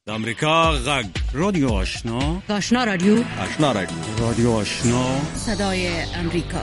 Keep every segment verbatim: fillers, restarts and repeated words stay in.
د امریکا غږ رادیو آشنا آشنا رادیو آشنا رادیو رادیو آشنا صدای امریکا.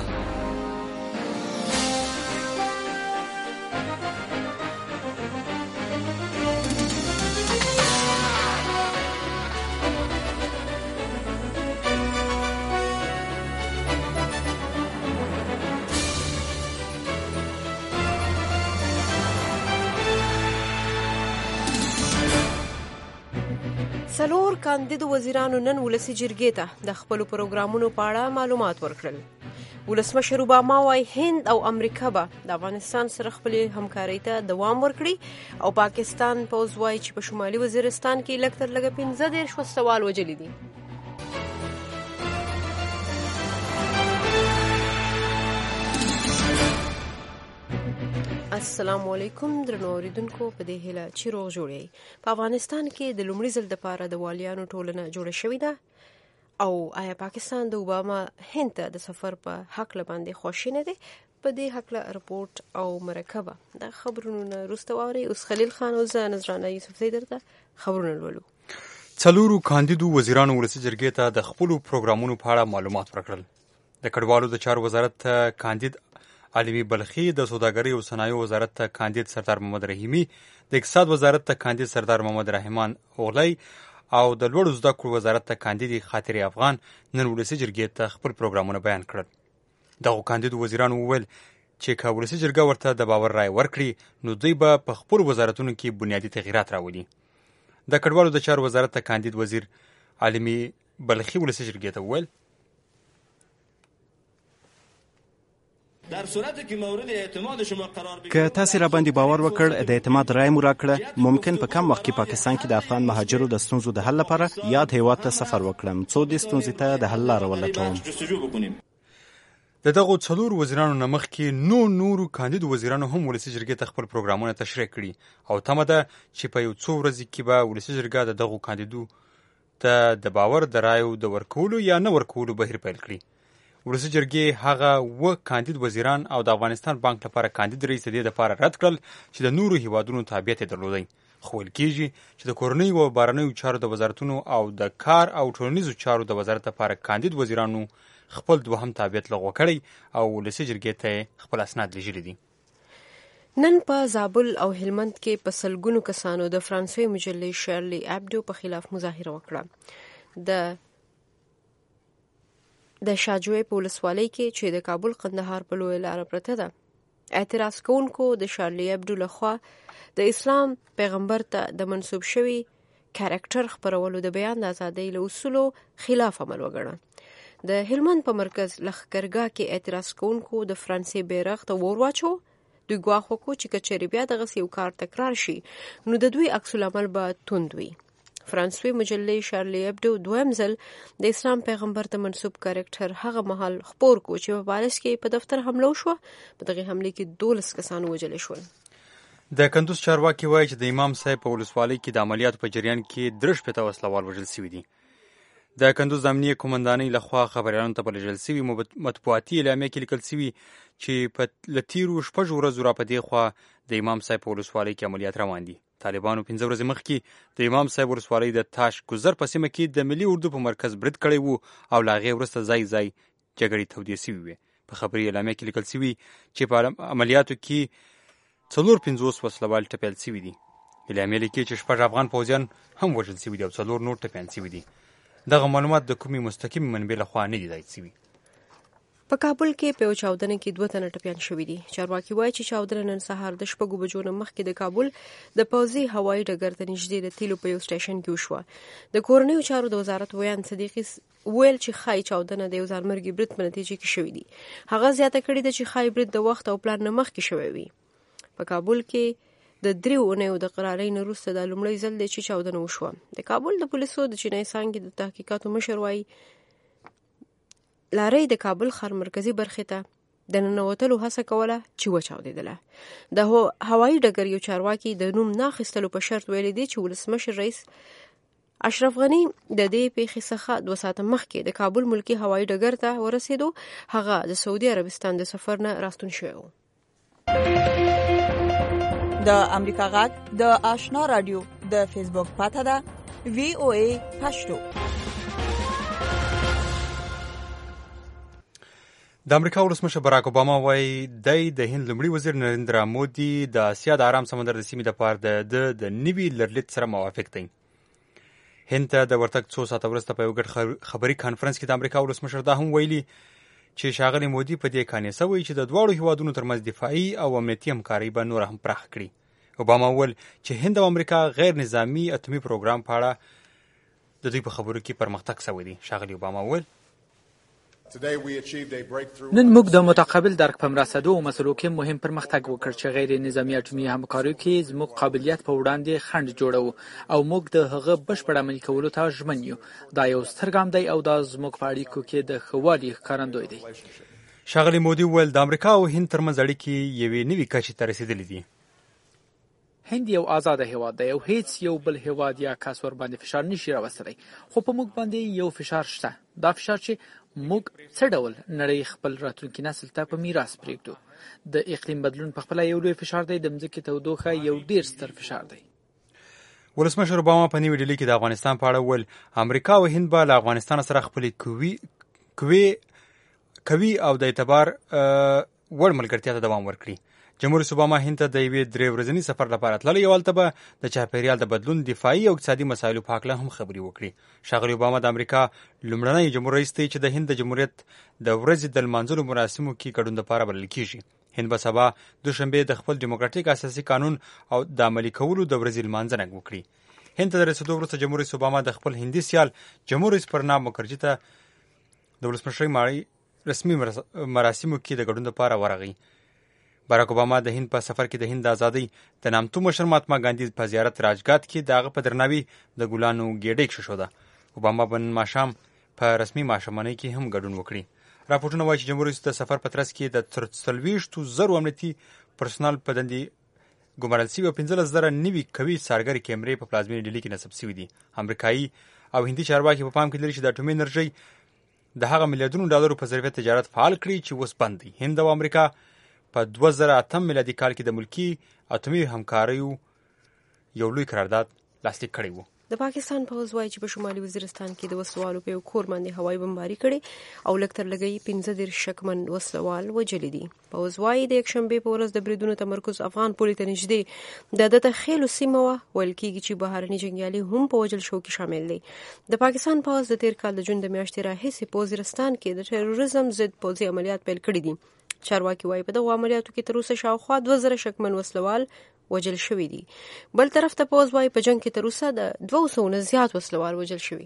څلور کاندید وزیرانو نن ولسی جرګې ته د خپل پروګرامونو په اړه معلومات ورکړل. ولسمشر اوباما وايي هند او امریکا به د افغانستان سره خپل همکارۍ ته دوام ورکړي او پاکستان پوز وايي چې په شمالي وزیرستان کې لږ تر لږه پنځه دېرش وسوال وجلي دي. السلام علیکم درنو اوریدونکو، په دې هیله چې روغ جوړی. په افغانستان کې د لومړي ځل دپاره د والیانو ټولنه جوړه شوې ده او آیا پاکستان د اوباما هند ته د سفر په هکله باندې خوښ نه دی؟ په دې هکله رپورټ او مرکبه د خبرونو نه وروسته واورئ. اوس خلیل خان او زه نذرانه یوسفزۍ درته خبرونه لولو. څلورو کاندیدو وزیرانو ولسي جرګې ته د خپلو پروګرامونو په اړه معلومات ورکړل. د کډوالو د چارو وزارت ته کاندید عالمي بلخي، د سوداګرۍ او صنایعو وزارت ته کاندید سردار محمد رحیمي، د اقتصاد وزارت ته کاندید سردار محمد رحمان اوغلی او د لوړو زده کړو وزارت ته کاندید خاطر افغان نن ولسي جرګې ته خپل پروګرامونه بیان کړل. دغو کاندیدو وزیرانو وویل چې که ولسي جرګه ورته د باور رای ورکړي نو دوی به په خپلو وزارتونو کې بنیادي تغییرات راولي. د کډوالو د چارو وزارت ته کاندید وزیر عالمي بلخي ولسي جرګې ته وویل در صورتی که مورد اعتماد شما قرار بگیرد که تاسو را باندې باور وکړ د اعتماد رای مو راکړه، ممکن په کم وخت کې پاکستان کې د افغان مهاجرو د ستونزو د حل لپاره یاد هیواد ته سفر وکړم څو د ستونزې ته د حل لاره ولټوم. د دغو څلور وزیرانو نه مخکې نو نورو کاندیدو وزیرانو هم ولسي جرګې ته خپل پروګرامونه تشریح کړي او تمه ده چې په یو څو ورځې کې به ولسي جرګه د دغو کاندیدو ته د باور د رایو د ورکولو یا نه ورکولو بهیر پیل کړي. ولسي جرګې هغه اووه کاندید وزیران او د افغانستان بانک لپاره کاندید رئیس د دې لپاره رد کړل چې د نورو هیوادونو تابعیت یې درلودی، خو ویل کېږي چې د کورنیو او بهرنیو چارو د وزارتونو او د کار او ټولنیزو چارو د وزارت لپاره کاندید وزیرانو خپل دوهم تابعیت لغوه کړی او ولسي جرګې ته خپل اسناد لیږلي دي. نن په زابل او هلمند کې په سلګونو کسانو د فرانسوي مجلې شارلی ابدو په خلاف مظاهره وکړه. د د شاجوی په ولسوالۍ کې چې د کابل قندهار په لویه لاره پرته ده، اعتراض کوونکو د شارلی ابدو لخوا د اسلام پیغمبر ته د منسوب شوي کاریکټر خپرولو د بیان د ازادۍ له اصولو خلاف عمل وګڼه. د هلمند په مرکز لښکرګاه کې اعتراض کوونکو د فرانسې بیرغ ته اور واچو. دوی ګواښ وکړو چې که چیرې بیا دغسې یو کار تکرار شي نو د دوی عکس العمل به توند وي. فرانسوي مجلې شارلی ابدو دویم ځل د اسلام پیغمبر ته منسوب کاریکټر هغه مهال خپور کو چې په پاریس کې په دفتر حمله وشوه. په دغې حملې کې دولس کسان وژل شول. د کندوز چارواکي وایي چې د امام صاحب په ولسوالۍ کې د عملیاتو په جریان کې درې شپېته وسلوال وژل شوي دي. د کندوز د امنیې قومندانۍ لخوا خبریالانو ته په لیږل شوي مطبوعاتي اعلامیه کې لیکل شوي چې په له تیرو شپږو ورځو را په دې خوا د امام صاحب په ولسوالۍ کې عملیات روان دي. طالبانو پنځه ورځې مخکې د امام صاحب ولسوالۍ د تاش ګذر په سیمه کې د ملي اردو په مرکز برید کړی وو او له هغې وروسته ځای ځای جګړې تودې شوي وې. په خبري اعلامیه کې لیکل شوي چې په عملیاتو کې څلور پنځوس وسلوال ټپیان شوي دي. اعلامیه لیکي چې شپږ افغان پوځیان هم وژل شوي دي او څلور نور ټپیان شوي دي. دغه معلومات د کومې مستقیمې منبع لخوا نه دي تایید شوي. په کابل کې په یو چاودنه کې دوه تنه ټپیان شوي دي. چارواکي وایي چې چاودنه نن سهار د شپږو بجو نه مخکې د کابل د پوځي هوایي ډګر ته نږدې د تیلو په یو سټیشن کې وشوه. د کورنیو چارو د وزارت ویان صدیقي ویل چې ښایي چاودنه د یو ځانمرګي برید په نتیجه کې شوې دي. هغه زیاته کړې ده چې ښایي برید د وخت او پلان نه مخکې شوی وي. په کابل کې د دریو اونیو د قرارۍ نه وروسته دا لومړی ځل دی چې چاودنه وشوه. د کابل د پولیسو د چینایي څانګې د تحقیقاتو مشر وایي لارۍ د کابل ښار مرکزي برخې ته د ننوتلو هڅه کوله چې وچاودېدله. د هوایي ډګر یو چارواکي د نوم نه اخیستلو په شرط ویلي دی چې ولسمشر رئیس اشرف غني د دې پیښې څخه دوه ساعته مخکې د کابل ملکي هوایي ډګر ته ورسېدو. هغه د سعودي عربستان د سفر نه راستون شوی و. د امریکا غږ د آشنا رادیو د فیسبوک پاته ده وی او ای پښتو. د امریکا ولسمشر براک اوباما وایي دی د هند لومړي وزیر نریندرا مودي د اسیا د آرام سمندر د سیمې لپاره د د نوي لرلید سره موافق دی. هند ته د ورتګ څو ساعته وروسته په یو ګډ خبري کانفرنس کې د امریکا ولسمشر دا هم ویلي چې ښاغلی مودي په دې قانع سوی چې د دواړو هیوادونو ترمنځ دفاعي او امنیتي همکاري به نور هم پراخ کړي. اوباما وویل چې هند او امریکا غیر نظامی اتومي پروګرام په اړه د دوی په خبرو کې پرمختګ سوی دی. ښاغلی اوباما وویل نن موږ د متقابل درک په مرسته دوه مسلو کې مهم پرمختګ وکړ چې غیر نظامی اټومي همکاري کې زموږ قابلیت په وړاندې خنډ جوړو او موږ د هغه بشپړ عملي کولو ته ژمن یو. دا یو ستر ګام دی او دا زموږ په اړیکو کې د ښه والي ښکارندوی دی. ښاغلی مودي وویل د امریکا او هند ترمنځ اړیکې یوې نوې کچې ته رسېدلې دي. هند یو آزاده هیواد دی او هیڅ یو بل هیواد یا کس ور باندې فشار نشي راوستلی، خو په موږ باندې یو فشار شته. دا فشار چې موږ څه ډول نړۍ خپل راتلونکي نسل ته په میراث پرېږدو. د اقلیم بدلون په خپل یو لوی فشار دی، د مځکې تودوخه یو ډیر ستر فشار دی. ولسمشر اوباما په نوې ډیلي کې د افغانستان په اړه وویل امریکا او هند به له افغانستان سره خپلې قوي قوي قوي او د اعتبار وړ ملګرتیا ته دوام ورکړي. جمهور رئیس اوباما هند ته د یوې درې ورځني سفر لپاره تللی او هلته به د چاپیریال د بدلون، دفاعي او اقتصادي مسایلو په هکله هم خبرې وکړي. ښاغلی اوباما د امریکا لومړنی جمهور رئیس دی چې د هند د جمهوریت د ورځې د لمانځلو مراسمو کې ګډون لپاره بلل کیږي. هند به سبا دوشنبې د خپل ډیموکراټیک اساسي قانون او د عملي کولو د ورځې لمانځنه وکړي. هند ته د رسېدو وروسته جمهور رئیس اوباما د خپل هندي سیال جمهور رئیس پرناب مکرجي ته د ولسمشرۍ ماړی رسمي مراسمو کې د ګډون لپاره ورغی. باراک اوباما د هند په سفر کې د هند د ازادۍ د نامتو مشر مهاتما ګاندي په زیارت راجګات کې د هغه په درناوي د ګلانو ګېډۍ کښېښوده. اوباما به نن ماښام په رسمي ماښامنۍ کې هم ګډون وکړي. راپورټونه وایي چې جمهور رئیس د سفر په ترڅ کې د څلوېښتو زرو امنیتي پرسونل په دندې ګمارل شوي او پنځلس زره نوي قوي څارګرې کیمرې په پلازمینې ډیلي کې نصب شوي دي. امریکایي او هندي چارواکي په پام کې لري چې د اټومي انرژۍ د هغه میلیارډونو ډالرو په ظرفیت تجارت فعال کړي چې اوس بند دی. هند او امریکا په دوه زره اتم میلادي کال کې د ملکي اټومي همکاریو یو لوی قرارداد لاسلیک کړی و. د پاکستان پوځ وایي چې په شمالي وزیرستان کې د وسلوالو په یو کور باندې هوایي بمباري کړې او لږ تر لږه یې پنځه دېرش شکمن وسلوال وژلي دي. پوځ وایي د یکشنبې په ورځ د بریدونو تمرکز افغان پولې ته نږدې د ده ته خېلو سیمه وه. ویل کېږي چې بهرني جنګیالي هم په وژل شو کې شامل دي. د پاکستان پوځ د تېر کال د جون د میاشتې راهیسې په وزیرستان کې د ټیرورزم ضد پوځي عملیات پیل کړي دي. چارواکي وایي په دغو عملیاتو کې تر اوسه شاوخوا دوه زره شکمن وسلوال وژل شوي دي. بل طرف ته پوځ وایي په جنګ کې تر اوسه د دوه سوو نه زیات وسلوال وژل شوي.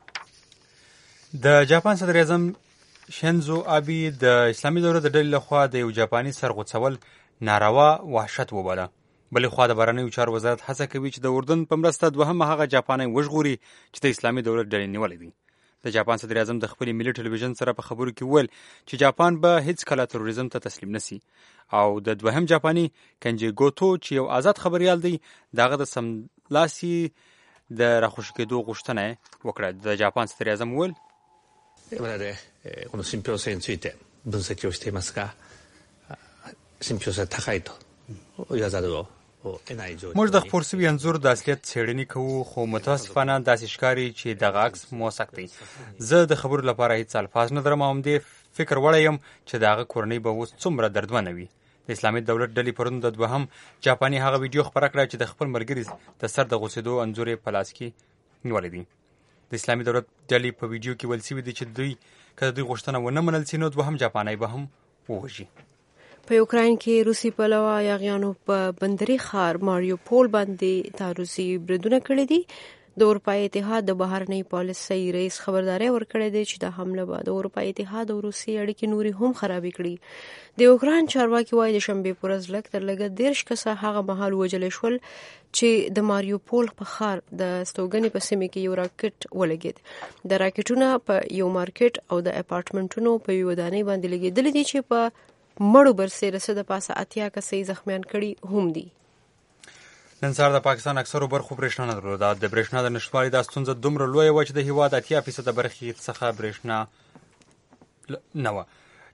د جاپان صدر اعظم شینزو آبی د اسلامي دولت د ډلې لخوا د یو جاپاني سر غوڅول ناروا وحشت وباله. بلې خوا د بهرنیو چارو وزارت هڅه کوي چې د اردن په مرسته دوهمه هغه جاپانی وژغوري چې د اسلامي دولت ډلې نیولی دي. د جاپان صدر اعظم د خپل ملي ټلویزیون سره په خبرو کې وویل چې جاپان به هیڅ کله تروریزم ته تسلیم نشي او د دوهم جاپاني کنجي ګوتو چې یو آزاد خبريال دی دغه د سملاسي د راخوشي کېدو غوښتنه وکړه. د جاپان صدر اعظم وویل 我々この信憑性について分析をしていますが信憑性高いと言わざるを موږ د خپور سوي انځور د اصلیت څېړنې کوو خو متاسفانه داسې ښکاري چې دغه عکس موثق دی. زه د خبرو لپاره هیڅ الفاظ نه لرم او همدې فکر وړی یم چې د هغه کورنۍ به اوس څومره دردمنه وي. د اسلامي دولت ډلې پرون د دوهم جاپاني هغه ویډیو خپره کړه چې د خپل ملګري د سر د غوڅېدو انځور یې په لاس کې نیولی دی. د اسلامي دولت ډلې په ویډیو کې ویل شوي دي چې دوی که د دوی غوښتنه ونه منل شي نو دوهم جاپانی به هم ووژي. په یوکراین کې روسي پلوه یاغیانو په بندري ښار ماریوپول باندې تعرضي بریدونه کړي دي. د اروپایي اتحاد د بهرنۍ پالیسۍ رئیس خبرداری ورکړی دی چې د حمله به د اروپایي اتحاد او روسیې اړیکې نورې هم خرابې کړي. د یوکراین چارواکي وایي د شنبې په ورځ لږ تر لږه دېرش کسه هغه مهال وژلی شول چې د ماریوپول په ښار د ستوګنې په سیمه کې یو راکټ ولګېد. د راکټونه په یو مارکیټ او د اپارټمنټونو په یوه ودانۍ باندې لګېدلي دي چې په مړو برسېرسه د پاسه اتیا کسې زخمیان کړي هم دي. نن سهار د پاکستان اکثرو برخو برېښنا نه درلوده. د برېښنا د نشتوالي دا ستونزه دومره لویه وه چې د هېواد اتیا فیصده برخې څخه برېښنا نه وه.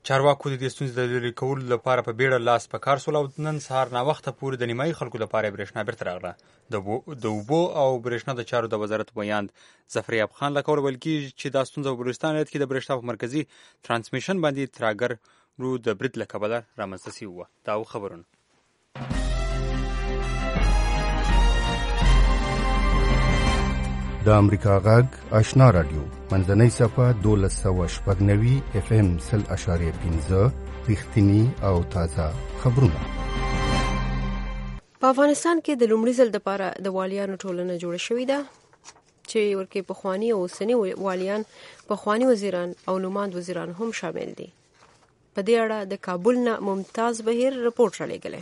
چارواکو د دې ستونزې د لرې کولو لپاره په بیړه لاس په کار سول او نن سهار ناوخته پورې د نیمایي خلکو لپاره برېښنا بیرته راغله. د اوبو او برېښنا د چارو د وزارت ویاند ظفریاب خان له قوله ویل کېږي چې دا ستونزه په بلوچستان ولایت کې د برېښنا په مرکزي ترانسمیشن باندې تراګرو د برید له کبله رامنځته شوې وه. دا و خبرونه. د امریکا غږ آشنا رادیو منځنۍ صفحه دولس سوه شپږ نوي اف ام سل اشاریه پنځه رښتیني او تازه خبرونه. په افغانستان کې د لومړي ځل دپاره د والیانو ټولنه جوړه شوې ده چې ورکې پخواني او اوسني والیان، پخواني وزیران او نوماند وزیران هم شامل دي. په دې اړه د کابل نه ممتاز بهیر رپورټ رالیږلی.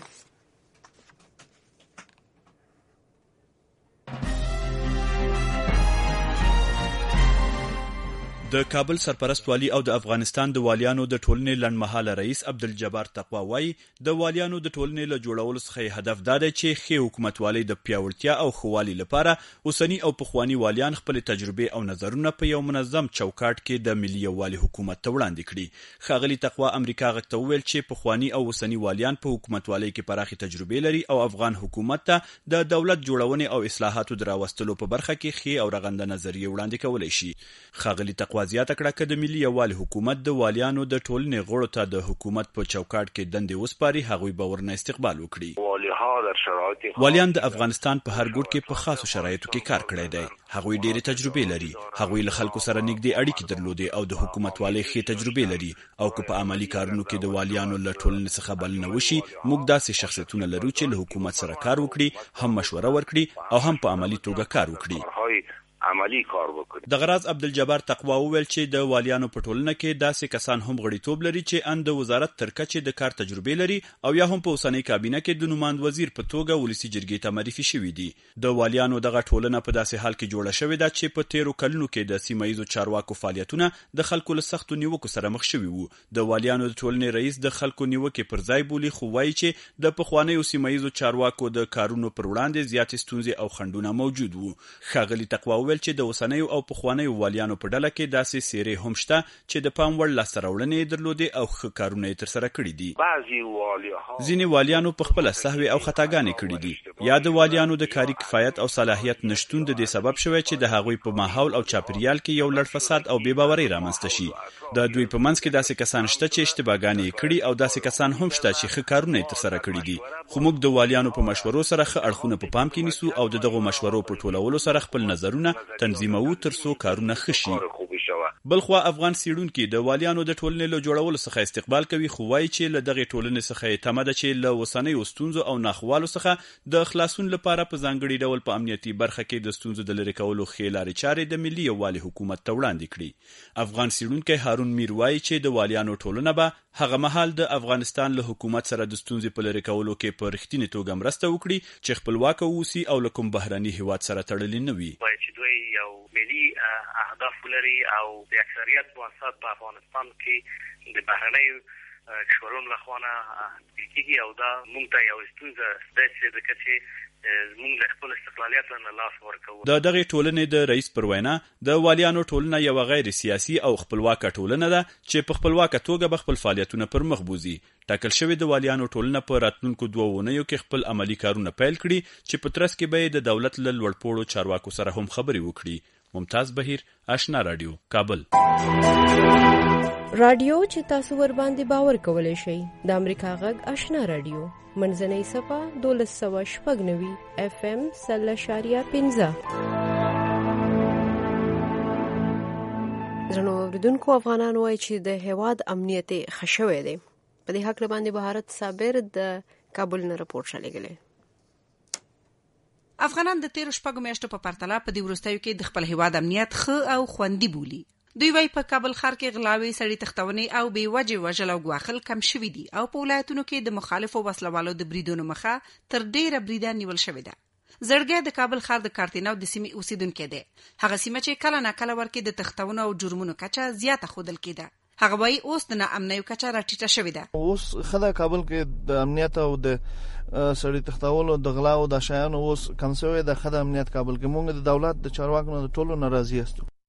د کابل سرپرست والی او د افغانستان د والیانو د ټولنې لنډمهاله رئیس عبدالجبار تقوا وایي د والیانو د ټولنې له جوړولو څخه هدف دا دی چې ښې حکومتوالۍ د پیاوړتیا او ښهوالي لپاره اوسني او پخواني والیان خپلې تجربې او نظرونه په یو منظم چوکاټ کې د ملي یووالي حکومت ته وړاندې کړي. ښاغلي تقوا امریکا غږ ته وویل چې پخواني او اوسني والیان په حکومتوالۍ کې پراخې تجربې لري او افغان حکومت ته د دولت جوړونې او اصلاحاتو د راوستلو په برخه کې ښې او رغنده نظریې وړاندې کولی شي. ښاغلي تقوا زیاته کړه که د ملي یووالي حکومت د والیانو د ټولنې غړو ته د حکومت په چوکاټ کې دندې وسپاري، هغوی به ورنه استقبال وکړي. والیان د افغانستان په هر ګوټ کې په خاصو شرایطو کې کار کړی دی. هغوی ډېرې تجربې لري. هغوی له خلکو سره نږدې اړیکې درلودې او د حکومتوالۍ ښې تجربې لري. او که په عملي کارونو کې د والیانو له ټولنې څخه بلنه وشي، موږ داسې شخصیتونه لرو چې له حکومت سره کار وکړي، هم مشوره ورکړي او هم په عملي توګه کار وکړي. عملی کار وکړي. د غراض عبدالجبار تقوا وویل چې د والیانو په ټولنه کې داسې کسان هم غړیتوب لري چې ان د وزارت تر کچې د کار تجربې لري او یا هم په اوسنۍ کابینه کې د نوماند وزیر په توګه ولسي جرګې ته معرفي شوي دي. د والیانو دغه ټولنه په داسې حال کې جوړه شوې ده چې په تیرو کلونو کې د سیمه ییزو چارواکو فعالیتونه د خلکو له سختو نیوکو سره مخ شوي وو. د والیانو د ټولنې رئیس د خلکو نیوکې پر ځای بولي، خو وایي چې د پخوانیو سیمه ییزو چارواکو د کارونو پر وړاندې زیاتې ستونزې او خنډونه موجود وو. ښاغلي تقوا وویل چې د اوسنیو او پخوانیو والیانو په ډله کې داسې څېرې هم شته چې د پام وړ لاسته راوړنې یې درلودې او ښه کارونه یې ترسره کړي دي. ځینې والیانو په خپله سهوې او خطاګانې کړي دي. یا د والیانو د کاري کفایت او صلاحیت نشتون د دې سبب شوی چې د هغوی په ماحول او چاپیریال کې یو لړ فساد او بې باورۍ رامنځته شي. د دوی په منځ کې داسې کسان شته چې اشتباهګانې یې کړي او داسې کسان هم شته چې ښه کارونه یې ترسره کړي دي. خو موږ د والیانو په مشورو سره ښه اړخونه په پام کې نیسو او د دغو مشورو په ټولولو سره خپل نظرونه تنظیموو ترڅو کارونه ښه شي. بلخوا افغان څېړونکي د والیانو د ټولنې له جوړولو څخه استقبال کوي، خو وایي چې له دغې ټولنې څخه یې تمه ده چې له اوسنیو ستونزو او ناخوالو څخه د خلاصون لپاره په ځانګړي ډول په امنیتي برخه کې د ستونزو د لرې کولو ښې لارې چارې د ملي یووالي حکومت ته وړاندې کړي. افغان څېړونکی هارون میر وایي چې د والیانو ټولنه به هغه مهال د افغانستان له حکومت سره د ستونزې په لرې کولو کې په رښتینې توګه مرسته وکړي چې خپلواکه واوسي او له کوم بهرني هیواد سره تړلي نه وي. اهداف لري او د اکثریت مؤسسات په افغانستان کې د بهرنیو کشورونو لخوا نه کېږي او دا موږ ته یو ستونزه ده چې د کچې موږ له خپل استقلالیت نه لاس ورکوو. د دغې ټولنې د رئیس پر وینا د والیانو ټولنه یوه غیر سیاسي او خپلواکه ټولنه ده چې په خپلواکه توګه به خپل فعالیتونه پر مخ بوځي. ټاکل شوې د والیانو ټولنه په راتلونکو دوه اونیو کې خپل عملي کارونه پیل کړي چې په ترڅ کې به یې د دولت له لوړپوړو چارواکو سره هم خبرې وکړي. ممتاز بهیر، آشنا رادیو، کابل. رادیو چې تاسو ور باندې باور کولای شئ د امریکا غږ آشنا رادیو منځنۍ صفحه دولس سوه شپږ نوي اف ام سل اشاریه پنځه. درنو اوریدونکو، افغانان وایي چې د هیواد امنیت ښه شوی دی. په دې هکله باندې بهارت صابر د کابل نه رپورټ رالیږلی. افغانان د تیرو شپږو میاشتو په پرتله په دې وروستیو کې د خپل هیواد امنیت ښه او خوندي بولي. دوی وايي په کابل ښار کې غلاوې، سړي تښتونې او بې وجې وژل او ګواښل کم شوي دي او په ولایتونو کې د مخالفو وسلوالو د بریدونو مخه تر ډیره بریده نیول شوې ده. زړګی د کابل ښار د کارتینو د سیمې اوسیدونکی دی. هغه سیمه چې کله ناکله ورکې د تښتونو او جرمونو کچه زیاته ښودل کېده. هغه وايي اوس د ناامنیو کچه راټیټه شوې ده. اوس خدای کابل کې د امنیت او د سړي تښتولو د غلاو د شیانو اوس کم شوی د خدای امنیت کابل کې. موږ د دولت د چارواکو نه ټولو ناراضي یاستو.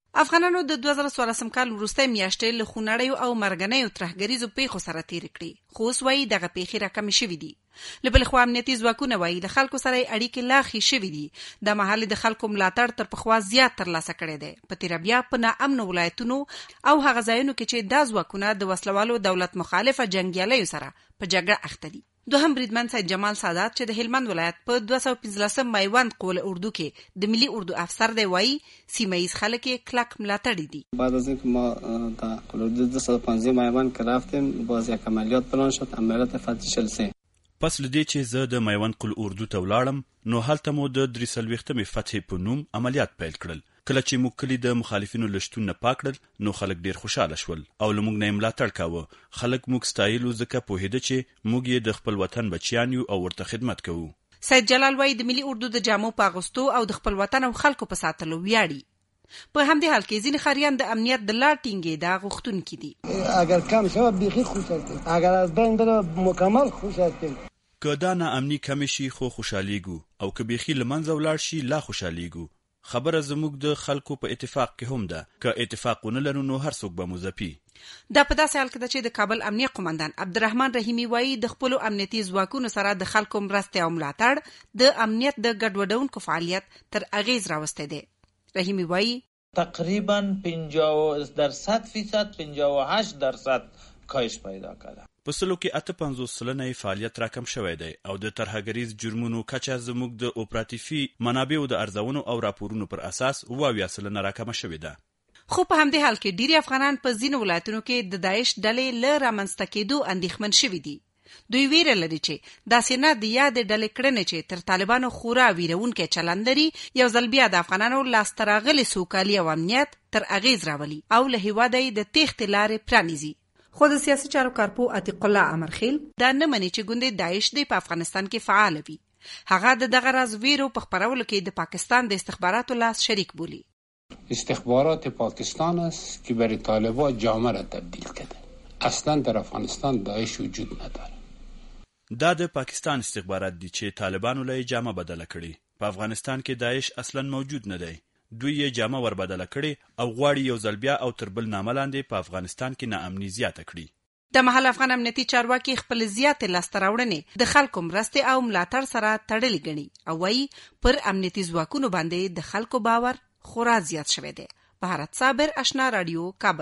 افغانانو د دوه زره څوارلسم کال وروستۍ میاشتې له خونړیو او مرګنیو ترهګریزو پیښو سره تېرې کړې، خو اوس وایي دغه پیښې راکمې شوې دي. له بلې خوا امنیتي ځواکونه وایي له خلکو سره یې اړیکې لا ښې شوې دي. د مهال د خلکو ملاتړ تر پخوا زیات ترلاسه کړی دی. په تېره بیا په ناامنو ولایتونو او هغه ځایونو کې چې دا ځواکونه د وسلوالو دولت مخالفه جنګیالیو سره په جګړه اخته دي. دوهم بریدمن سید جمال سادات چې د هلمند ولایت په دوه سوه پنځلسم میوند قول اردو کې د ملي اردو افسر دی، وایي سیمه ییز خلک یې کلک ملاتړي دي. بعد از اینکه ما در قول اردو دو سوه و پنجاه میوند که رفتیم باز یک عملیات پلان شد، عملیات فتح چهل و سه. پس لدې چې زه د میوند قل اردو ته ولاړم نو هلته مو د درې څلوېښتمې فتحې په نوم عملیات پیل کړل. کله چې موږ کلی د مخالفینو له شتون نه پاک کړل نو خلک ډیر خوشاله شول او له موږ نه یې ملاتړ کاوه. خلک موږ ستایلو ځکه پوهېده چې موږ یې د خپل وطن بچیان یو او ورته خدمت کوو. سید جلال وایي د ملي اردو د جامو په اغوستو او د خپل وطن او خلکو په ساتلو ویاړي. په همدې حال کې ځینې خاریان د امنیت د لا ټینګېدا غوښتونکي دي. اگر کم شوه بیخي خوش هستیم، اگر از بین بره مکمل خوش هستیم. که دا ناامني کمې شي خو خوشحالیږو او که بیخي له منځه ولاړ شي لا خوشحالیږو. خبره زموږ د خلکو په اتفاق کې هم ده. که اتفاق ونه لرو نو هر څوک به مو ځپي. دا په داسې حال کې ده چې د کابل امنیه قومندان عبدالرحمن رحیمي وایي د خپلو امنیتي ځواکونو سره د خلکو مرستې او ملاتړ د امنیت د ګډوډونکو فعالیت تر اغیز راوستی دی. رحیمي وایي تقریبا پنجاه درصد فیصد پنجاه و هشت درصد کاهش پیدا کرده. په سلو کې اته پنځوس سلنه فعالیت راکم شوی دی او د ترهګریز جرمونو کچه زموږ د اپراتیفي منابعو د ارزونو او راپورونو پر اساس اوه اویا سلنه راکمه شوې ده. خو په همدې حال کې ډیری افغانان په ځینو ولایتونو کې د داعش ډلې له رامنځته کېدو اندېښمن شوي دي. دوی ویره لري چې داسې نه د یادې ډلې کړنې چې تر طالبانو خورا ویرونکی چلند لري یو ځل بیا د افغانانو لاسته راغلې سوکالي او امنیت تر اغیز راولي او له هېواده یې د تېښتې لارې پرانیزي. خو د سیاسي چارو کارپو عتیق الله امرخیل دا نه مني چې ګوندې داعش دی په افغانستان کې فعال وي. هغه د دغه راز ویرو په خپرولو کې د پاکستان د استخباراتو لاس شریک بولي. استخبارات پاکستان است که برای طالبان جامعه را تبدیل کرده. اصلا در افغانستان داعش وجود نداره. دا د پاکستان استخبارات دي چې طالبانو له جامه بدله کړي. په افغانستان کې داعش اصلا موجود نه دی. دوی یې جامه ور بدله کړي او غواړي یو ځل بیا او تر بل نامه لاندې په افغانستان کې ناامني زیاته کړي. د محل افغان امنیتي چارواکي خپل زیاتې لاسته راوړنې د خلکو مرستې او ملاتړ سره تړلې ګڼي او وایي پر امنیتي ځواکونو باندې د خلکو باور خورا زیات شوی دی. بهارت صابر، آشنا رادیو، کابل.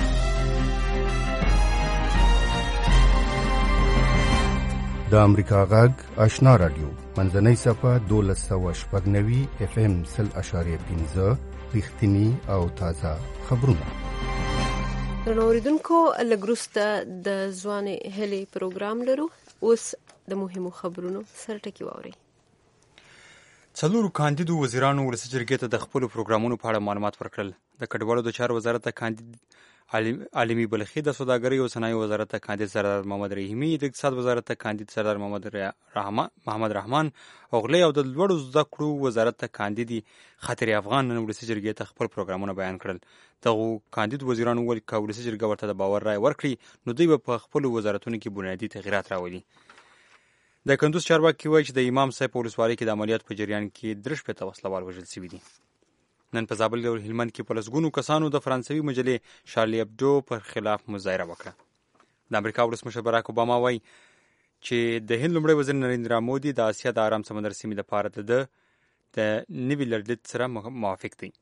د امریکا غږ آشنا رادیو منځنۍ صفحه دولس سوه شپږ نوي اف ام سل اشاریه پنځه رښتینی او تازه خبرونه. درنو اوریدونکو لږ وروسته د ځوانې هیلې پروګرام لرو. اوس د مهمو خبرونو سرټکي واورئ. څلورو کاندیدو وزیرانو ولسي جرګې ته د خپلو پروګرامونو په اړه معلومات ورکړل. د کډوالو د چارو وزارت ته کاندید عالمي بلخي، د سوداګرۍ او صنایعو وزارت ته کاندید سردار محمد رحیمي، د اقتصاد وزارت ته کاندید سردار محمد رحمان محمد رحمان اوغلی او د لوړو زده کړو وزارت ته کاندید خاطر افغان نن ولسي جرګې ته خپل پروګرامونه بیان کړل. دغه کاندید وزیرانو ویل که ولسي جرګه ورته د باور رای ورکړي نو دوی به په خپلو وزارتونو کې بنیادي تغیرات راولي. د کندوز چارواکي وایي چې د امام صاحب په ولسوالۍ کې د عملیات په جریان کې درې شپېته وسلوال وژل شوي دي. نن په زابل او هلمند کې په لسګونو کسانو د فرانسوي مجلې شارلی ابدو پر خلاف مظاهره وکړه. د امریکا ولسمشر براک اوباما وایي چې د هند لومړی وزیر نریندرا مودي د اسیا د آرام سمندر سیمې لپاره د د نوي لړلید سره موافق دی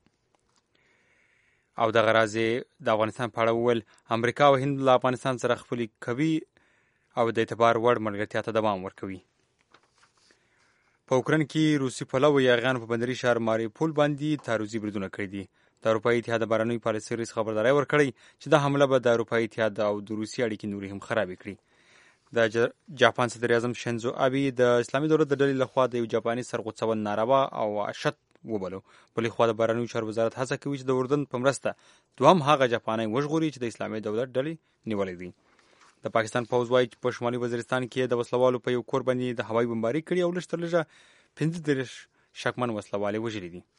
او دغه راز د افغانستان په اړه وویل امریکا او هند له افغانستان سره خپلې قوي او د اعتبار وړ ملګرتیا ته دوام ورکوي. په اوکراین کې روسي پلوي یرغان په بندري شهر ماریپول باندې تاروزي بریدونه کړي دي. د اروپایي اتحاد بهرنۍ پالیسۍ رئیس خبرداری ورکړی چې دا حمله به د اروپایي اتحاد او د روسي اړیکې نورې هم خرابې کړي. د جاپان صدر اعظم شینزو آبی د اسلامي دولت د ډلې لخوا د یو جاپاني سرغوڅول ناروا او اشت وبلو. بلې خوا د بهرنیو چارو وزارت هڅه کوي چې د اردن په مرسته دوهم هغه جاپانی وژغوري چې د اسلامي دولت ډلې نیولې دي. د پاکستان پوځ وایي چې په شمالي وزیرستان کې د وسلوالو په یو کور باندې د هوایي بمباري کړې او لږ تر لږه پنځه دېرش شکمن وسلوالې وژلي دي.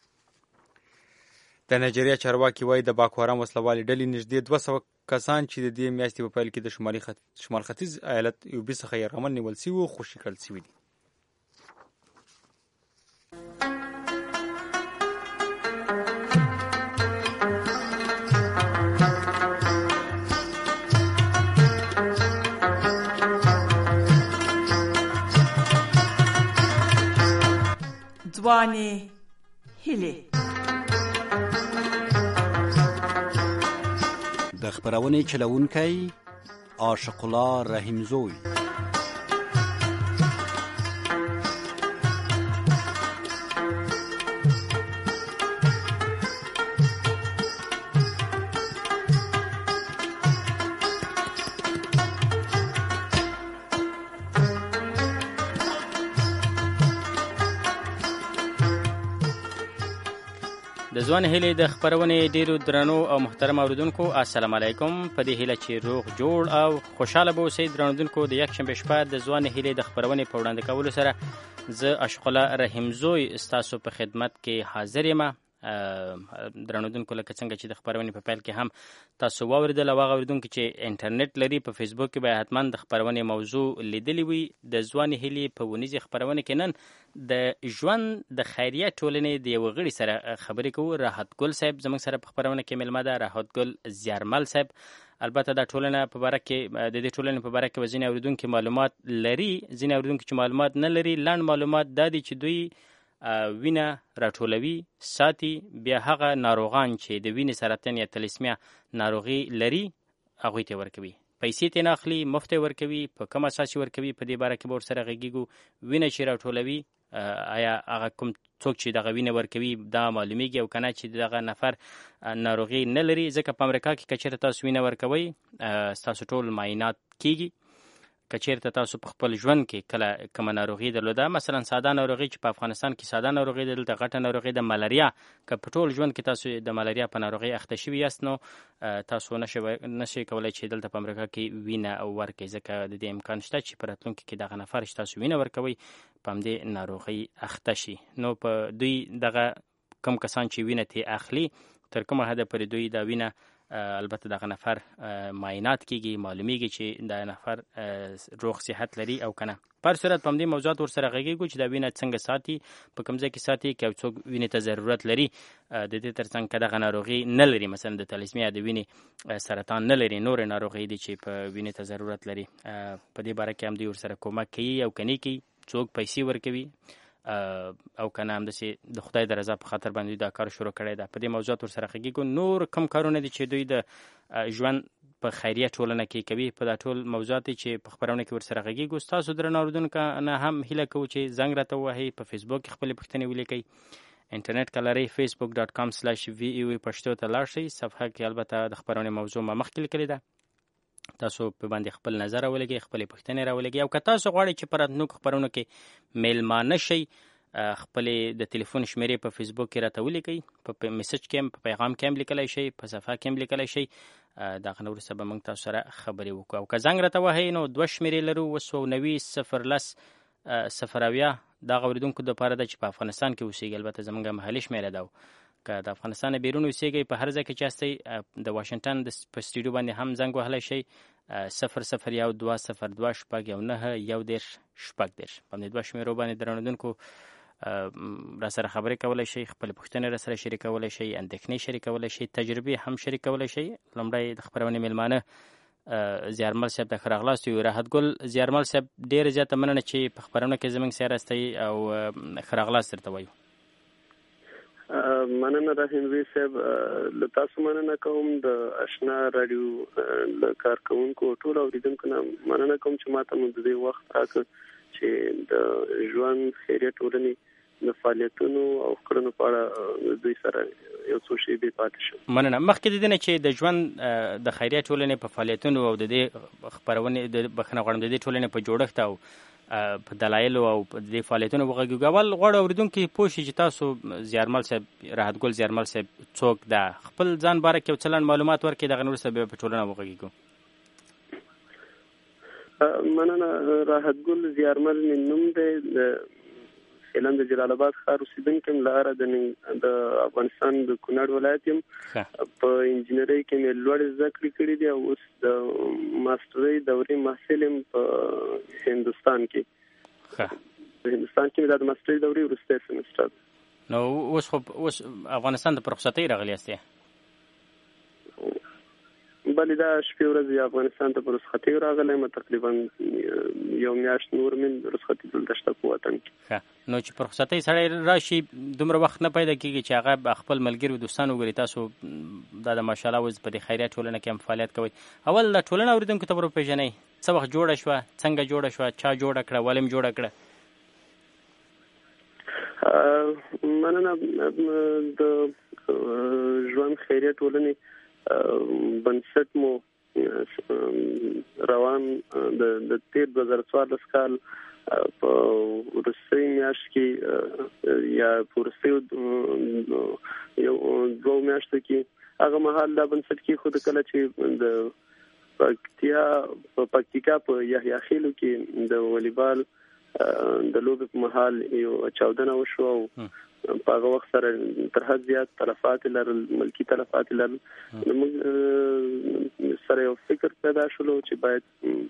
د نایجیریا چارواکي وایي د باکو حرام وسلوالې ډلې نږدې دوه سوه کسان چې د دې میاشتې په پیل کې د شمالي خط... شمال ختیځ ایالت یوبي څخه یرغمل نیول سوي وو خوشي کړل سوي دي. ځوانې هیلې. د خپرونې چلوونکی عاشق الله رحیمزوی. د ځوان هیلې د خپرونې ډیرو درنو او محترم اوریدونکو السلام علیکم. په دې هیله چې روغ جوړ او خوشاله به اوسئ. درنو اوریدونکو د یکشنبې شپه د ځوان هیلې د خپرونې په وړاندې کولو سره زه عاشق الله رحیمزوی ستاسو په خدمت کې حاضر یم. درنو اوریدونکو لکه څنګه چې د خپرونې په پیل کې هم تاسو واوریدل او هغه اوریدونکو چې انټرنیټ لري په فیسبوک کې به حتما د خپرونې موضوع لیدلی وي. د ځوان هیلې په ونیزې خپرونې کې نن د ژوند د خیریه ټولنې د یو غړي سره خبرې کوو. راحت ګل صاحب زموږ سره په خپرونه کې مېلمه ده. راحت ګل زیارمل صاحب البته دا ټولنه په باره کې د دې ټولنې په باره کې ځینې اوریدونکي معلومات لري، ځینې اوریدونکي چې معلومات نه لري. لنډ معلومات دا دي چې دوی وینه راټولوي، ساتي، بیا هغه ناروغان چې د وینې سرطان یا تلیسمیا ناروغي لري هغوی ته ورکوي. پیسې ترې نه اخلي، مفت یې ورکوي. په کوم اساس یې ورکوي په دې باره کې به ورسره غږیږو. وینه چې راټولوي آیا هغه کوم څوک چې دغه وینه ورکوي دا معلومیږي او کنه چې دغه نفر ناروغي نه لري. ځکه په امریکا کې که چېرته تاسو وینه ورکوئ ستاسو ټول معاینات کیږي. که چېرته تاسو په خپل ژوند کې کله کومه ناروغي درلوده، مثلا ساده ناروغي چې په افغانستان کې ساده ناروغي ده، دلته غټه ناروغي ده ملاریا، که په ټول ژوند کې تاسو د ملاریا په ناروغي اخته شوي یاست نو تاسو نشئ کولی چې دلته په امریکا کې وینه ورکړئ. ځکه د دې امکان شته چې په راتلونکي کې دغه نفر چې تاسو وینه ورکوئ په همدې ناروغي اخته شي. نو په دوی دغه کم کسان چې وینه ترې اخلي تر کومه حده پورې دوی دا وینه البته دغه نفر معاینات کیږي، معلومیږي چې دا نفر روغ صحت لري او کنه. پر صورت په همدې موضوعات ورسره غږیږو چې دا وینه څنګه ساتي، په کوم ځای کې ساتي، که یو څوک وینې ته ضرورت لري د دې تر څنګ که دغه ناروغي نه لري، مثلا د تلیسمیا د وینې سرطان نه لري، نورې ناروغۍ دي چې په وینې ته ضرورت لري، په دې باره کې هم دوی ورسره کومک کوي او که نه کوي. څوک پیسې ورکوي او کنه همداسې د خدای د رضا په خاطر باندې دا کار شروع کړی ده. په دې موضوعات ورسره غږیږو. نور کوم کارونه دي چې دوی د ژوند په خیریه ټولنه کې کوي، په دا ټول موضوعات چې په خپرونه کې ورسره غږیږو. ستاسو درنو اورېدونکو نه هم هیله کوو چې زنګ راته ووهئ، په فیسبوک کې خپلې پوښتنې ولیکئ. انټرنیټ که لرئ فیسبوک ډاټ کام سلاش وي ای وي پښتو ته لاړ شئ. صفحه کې البته د خپرونې موضوع ما مخکې لیکلې ده، تاسو په باندې خپل نظر راولګئ، خپلې پوښتنې راولګئ. او که تاسو غواړئ چې په راتلونکو خپرونو کې میلمانه شئ، خپلې د تلیفون شمیرې په فیسبوک کې راته ولیکئ، په میسج کې هم په پیغام کې هم لیکلی شئ، په صفحه کې هم لیکلی شئ. دغه نه وروسته به موږ تاسو سره خبرې وکړو. او که زنګ راته وهئ نو دوه شمیرې لرو، اوه سوه نوي صفر لس صفر اویا. دغه اورېدونکو دپاره ده چې په افغانستان کې اوسېږي، البته زموږ محلي شمیره ده. که د افغانستان نه بیرون اوسېږئ په هر ځای کې چې هستئ، د واشنګټن په سټوډیو باندې هم زنګ وهلی شئ، صفر صفر یو دوه صفر دوه شپږ یو نهه یو دېرش شپږ دېرش. په همدې دوه شمېرو باندې درنو اورېدونکو را سره خبرې کولی شئ، خپلې پوښتنې را سره شریکولی شئ، اندېښنې شریکولی شئ، تجربې هم شریکولی شئ. لومړی د خپرونې میلمانه زیارمل صاحب ته ښه راغلاست یو. راحت ګل زیارمل صاحب ډېره زیاته مننه چې په خپرونه کې زموږ سره یاستئ او ښه راغلاست درته وایو. مننه رحیمزوی صاحب، له تاسو مننه کوم، د اشنا رادیو له کارکوونکو ټولو اورېدونکو نه مننه کوم چې ماته مو د دې وخت راکړ چې د ژوند خیریه ټولنې د فعالیتونو او کړنو په اړه دوی سره یو څو شیبې پاتې شم. مننه. مخکې د دې نه چې د ژوند د خیریه ټولنې په فعالیتونو او د دې خپرونې د بخښنه غواړم د دې ټولنې په جوړښت او په دلایلو او په دې فعالیتونو وغږیږو. اول غواړو اورېدونکي پوه شي چې تاسو زیارمل صاحب، راحت ګل زیارمل صاحب څوک ده، خپل ځان باره کې یو څه لنډ معلومات ورکړئ، دغه نه وروسته بیا په ټولنه وغږیږو. مننه. راحت ګل زیارمل مې نوم دی، د فعلا د جلال آباد ښار اوسېدونکی یم، له هره د افغانستان د کونړ ولایت یم. په انجینرۍ کې مې لوړې زده کړې کړې دي او اوس د ماسټرۍ دورې محصل یم په هندوستان کې. په هندوستان کې مې دا د ماسټرۍ دورې وروستی سمسټر. نو اوس خو اوس افغانستان ته په رخصتۍ راغلي یاستې؟ بلې دا شپې ورځې افغانستان ته په رخصتي راغلی م تقریبا یو میاشت نور مې رخصتي دلته شته په وطن کې. نو چې په رخصتۍ سړی راشي دومره وخت نه پیدا کېږي چې هغه خپل ملګري او دوستان وګوري. تاسو دا د ماشاءالله اوس په دې خیریه ټولنه کې هم فعالیت کوئ. اول د ټولنه اورېدونکو ته ور وپېژنئ، څه وخت جوړه شوه، څنګه جوړه شوه، چا جوړه کړه، ولې م جوړه کړه؟ مننه. د ژوند خیریه ټولنې بنسټ مو روان د تیر دوه زره څوارلس کال په وروستۍ میاشت کې یا په وروستیو یو دوه میاشتو کې هغه مهال دا بنسټ کې خود کله چې د پکتیا په پکتیکا په یحیی خیلو کې د والیبال د لوبې په مهال یو چاودنه وشوه او په هغه وخت سره تر حد زیات تلفات لرل، ملکی تلفات لرل. موږ سره یو فکر پیدا شولو چې باید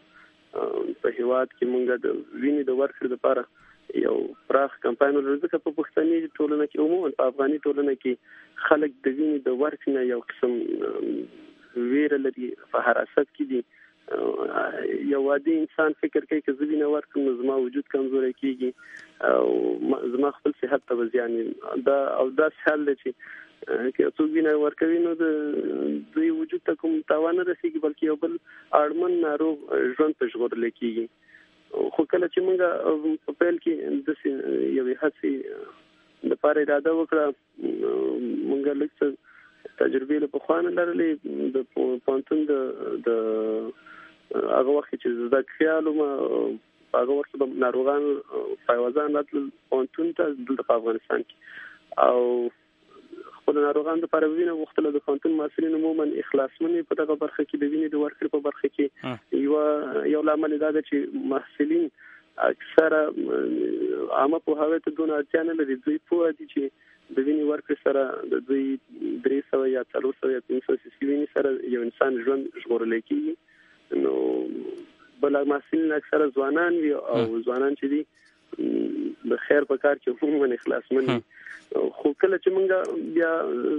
په هیواد کې موږ د وینې د ورکړې لپاره یو پراخ کمپاین ولرو، ځکه په پښتني ټولنه کې عموما په افغاني ټولنه کې خلک د وینې د ورکړې نه یو قسم ویره لري، په حراست کې دي. یو عادي انسان فکر کوي چې زه وینه ورکړم نو زما وجود کمزوری کیږي او زما خپل صحت ته زیان دا او دا حال دی چې که څوک وینه ورکوي نو د دوی وجود ته کوم تاوان نه رسیږي بلکې یو بل اړمن ناروغ ژوند ته ژغورل کیږي. خو کله چې موږ په پیل کې د یوې هڅې لپاره اراده وکړه، موږ لږ تجربې له پخوانه لرلې د پوهنتون د هغه وخت چې زده کړیالو ما هغه وخت د ناروغان پایوازان راتلل پوهنتون ته دلته په افغانستان کې او خپل ناروغان د پروینه وختله د پوهنتون محصلین عموما اخلاصمنې په دغه برخه کې د وینې د ورکړې په برخه کې یو یو لامل دا دی چې محصلین اکثره عامه پوهاوی ته دونه اړتیا نه لري. دوی پوه دي چې د وینې ورکړې سره د دوی درې سوه یا څلور سوه یا پنځه سوه سي وینې سره یو انسان ژوند ژغورلی کېږي. نو بل محصلین اکثره ځوانان وي او ځوانان چې دي د خیر په کار کې عموما اخلاصمن دي. خو کله چې موږ بیا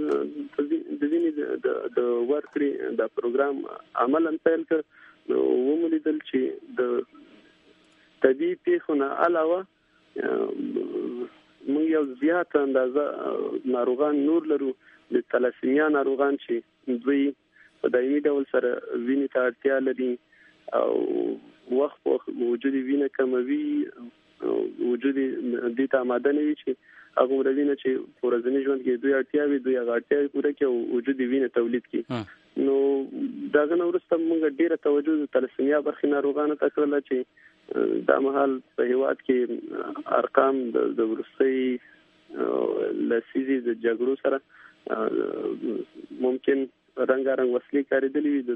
د وینې د ورکړې د پروګرام عملا پیل کړ نو ومولیدل چې د طبیعي پیښو نه علاوه موږ یو زیات اندازه ناروغان نور لرو، د تلاسیمیا ناروغان چې دوی په دایمي ډول سره وینې ته اړتیا لري او وخت په وخت وجود وینه کموي، وجود دې ته آماده نه وي چې هغه وینه چې په ورځني ژوند کې دوی اړتیا وي دوی هغه اړتیا پوره کړي او وجود وینه تولید کړي. نو داغه نو وروسته موږ ډیره توجه د تلاسیمیا برخې ناروغانو ته کړله چې دا مهال په هیواد کې ارقام د وروستۍ لسیزې د جګړو سره ممکن رنګارنګ وسلې کارېدلې وي،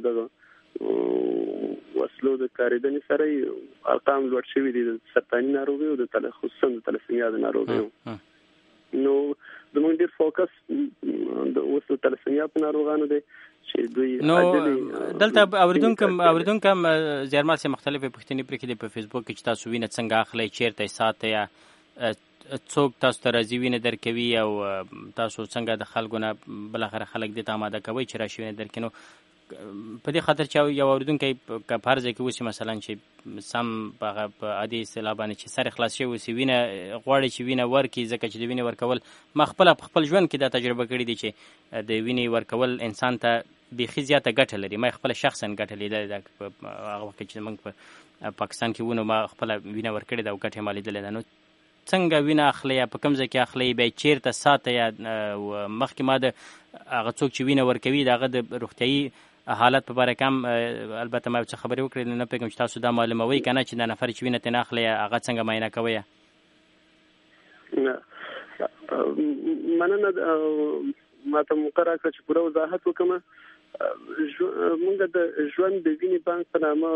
دغه وسلو د کارېدنې سره ارقام لوړ شوي دي د سرطاني ناروغیو د خصوصا د تلاسیمیا د ناروغیو. نو زموږ ډېر فوکس د اوس د تلاسیمیا په ناروغانو دی چې دوی نو دلته اوریدونکو اوریدونکو زیارمل سي مختلفې پوښتنې پرې کړي په فیسبوک کې چې تاسو وینه څنګه اخلئ، چیرته ساتئ، یا څوک تاسو ته راځي وینه درکوي او تاسو څنګه د خلکو نه بلاخره خلک دې ته آماده کوئ چې راشي وینه درکړي. نو په دې خاطر چې یو اوریدونکی که په هر ځای کې اوسي مثلا چې سم په په عادي اصطلاح باندې چې سر خلاص شوی اوسي وینه غواړي چې وینه ورکړي، ځکه چې د وینې ورکول ما خپله په خپل ژوند کې دا تجربه کړې دي چې د وینې ورکول انسان ته بیخي زیاته ګټه لري. ما خپله شخصا ګټه لیدلې ده هغه وخت چې موږ په پاکستان کې وو نو ما خپله وینه ورکړې ده او ګټه یې ما لیدلې ده. نو څنګه وینه اخلئ، یا په کوم ځای کې اخلئ، بیا چیرته ساتئ؟ یا مخکې ما د هغه څوک چې وینه ورکوي د هغه د روغتیایي حالت په باره کې هم البته ما څه خبرې وکړې، نه پوهېږم چې تاسو دا معلوموئ که نه چې دا نفر چې وینه ترې نه اخلئ هغه څنګه معاینه کوئ؟ مننه ما ته مقرره کړه چې پوره وضاحت وکړم. موږ د ژوند د وینې بانک په نامه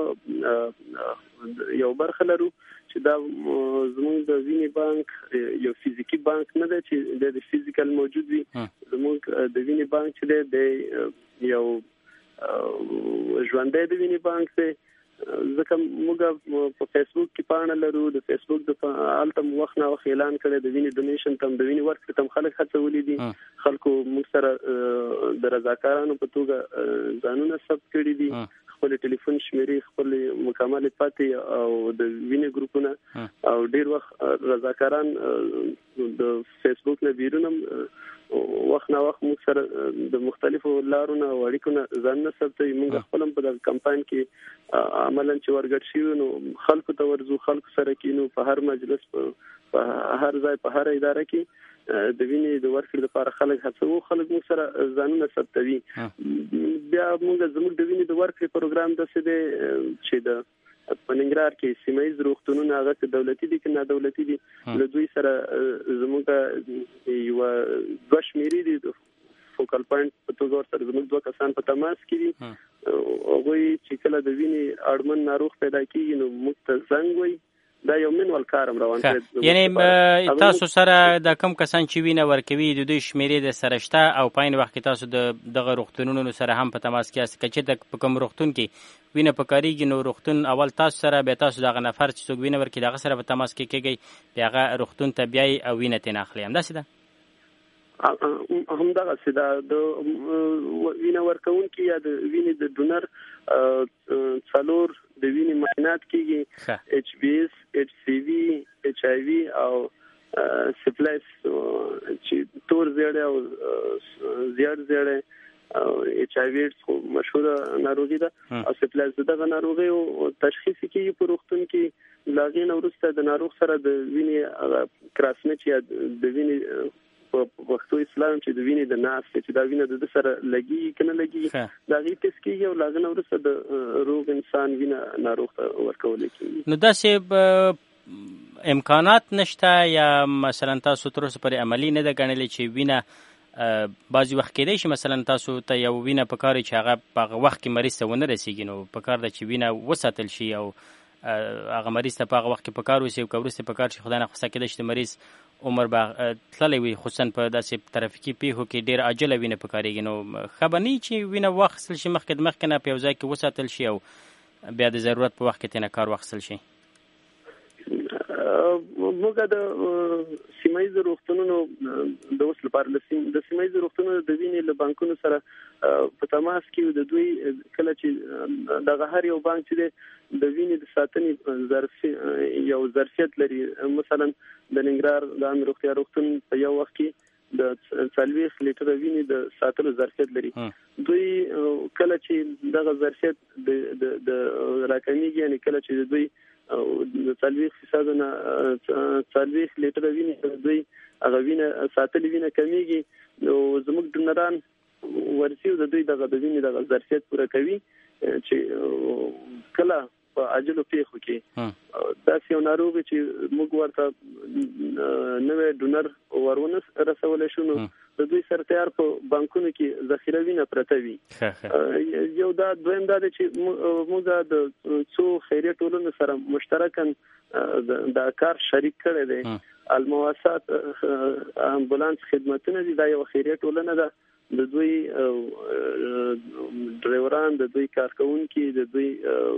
یو برخه لرو چې دا زموږ د وینې بانک یو فزیکی بانک نه دی چې د فزیکل موجود وي. زموږ د وینې بانک چې دی د یو ژوندی د وینې بانک دی ځکه موږ په فیسبوک کې پاڼه لرو، د فیسبوک د الته وخت نه وخت اعلان کړی د وینې ډونیشن تم د وینې ورکړې تم خلک هڅولي دي، خلکو موږ سره د رضاکارانو په توګه ځانونه ثبت کړي دي، خپل ټلیفون شمیرې خپل مکمل پاتې او د وینې ګروپونه او ډیر وخت رضاکاران د فیسبوک نه بیرونم وخت نه وخت موږ سره د مختلفو لارو نه او اړیکو نه ځانونه ثبتوي. موږ خپل په دغه کمپاین کې عملاً چې ورګډ شي نو خلکو ته ورځو، خلکو سره کینو، په هر مجلس په هر ځای په هر اداره کې د وینې د ورکړې لپاره خلک هڅوو، خلک موږ سره ځانونه ثبتوي. بیا موږ زموږ د وینې د ورکړې پروګرام داسې دی چې د په ننګرهار کې سیمه ییز روغتونونه هغه که دولتي دي که نه دولتي دي، له دوی سره زموږ یو دوه شمیرې دي د فوکل پوینټ په توګه ورسره زموږ دوه کسان په تماس کې دي. هغوی چې کله د وینې اړمن ناروغ پیدا کېږي نو موږ ته زنګ وایي. دا یو منوال کارم روان دی. یعنی تاسو سره د کم کسان چې وینه ورکوي د دوی شمیرې د سره شته او په عین وخت کې تاسو د دغه روغتونونو سره هم په تماس کې یاست؟ که چې په کوم روغتون کې وینه پکارېږي نو روغتون اول تاسو سره، بیا تاسو دغه نفر چې څوک وینه ورکوي دغه سره په تماس کې کېږئ، بیا هغه روغتون ته بیایي او وینه ترېنه اخلي. همداسې ده؟ همدغسې ده. د وینه ورکوونکي یا د وینې د ډونر څلور د وینې معاینات کېږي، ایچ بی ایس، ایچ سی وي، ایچ آی وي او سفلیس چې تور زیړی او زیړ زیړی او ایچ آی وي خو مشهوره ناروغي ده او سفلیس دغه ناروغي تشخیص کېږي په روغتون کې. له هغې نه وروسته د ناروغ سره د وینې کراسمچ یا د وینې په پښتو اسلام چې د وینې د ناس چې دا وینه د سره لګي کنه لګي دا غي ټیسټ کیږي او لاغه نو وروسته د روغ انسان وینه ناروغ ته ورکول کیږي. نو داسې امکانات نشته یا مثلا تاسو تر اوسه پرې عملی نه ده ګڼلې چې وینه بعضی وخت کېدای شي مثلا تاسو ته یو وینه پکاري چې هغه په وخت کې مریض ته ونه رسیږي، نو پکار ده چې وینه وساتل شي او هغه مریض ته په هغه وخت کې پکار وشي او که وروسته پکار شي خدای نخواسته کېدای شي د مریض عمر به تللی وي، خصوصا په داسې ترافیکي پیښو کې ډېر عاجله وینه پکارېږي. نو ښه به نه وي چې وینه واخیستل شي مخکې د مخکې نه په یو ځای کې وساتل شي او بیا د ضرورت په وخت کې ترېنه کار واخیستل شي؟ موږ د سیمه ییزو روغتونونو د اوس لپاره د سیمه ییزو روغتونونو د وینې له بانکونو سره په تماس کې د دوی کله چې دغه هر یو بانک چې د وینې د ساتنې ظرفي یو ظرفیت لري، مثلا د ننګرهار د عامې روغتیا روغتون په یو وخت کې د څلوېښت لیټره وینې د ساتلو ظرفیت لري. دوی کله چې دغه ظرفیت د راکمیږي، یعنی کله چې دوی د څلوېښت فیصد نه څلوېښت لیټره وینې دوی هغه وینه ساتلې وینه کمیږي، نو زموږ ډونران ورسي د دوی دغه د وینې دغه ظرفیت پوره کوي چې کله په عاجلو پیښو کې داسې یو ناروغي چې موږ ورته نوی ډونر ورونه رسولی شو نو د دوی سره تیار په بانکونو کې ذخیره وینه پرته وي. یو دا دویم دا دی چې موږ د څو خیریه ټولنو سره مشترکاً دا کار شریک کړی دی. المواسات امبولانس خدمتونه دي، دا یو خیریه ټولنه ده. د دوی ډرایوران، د دوی کارکونکي، د دوی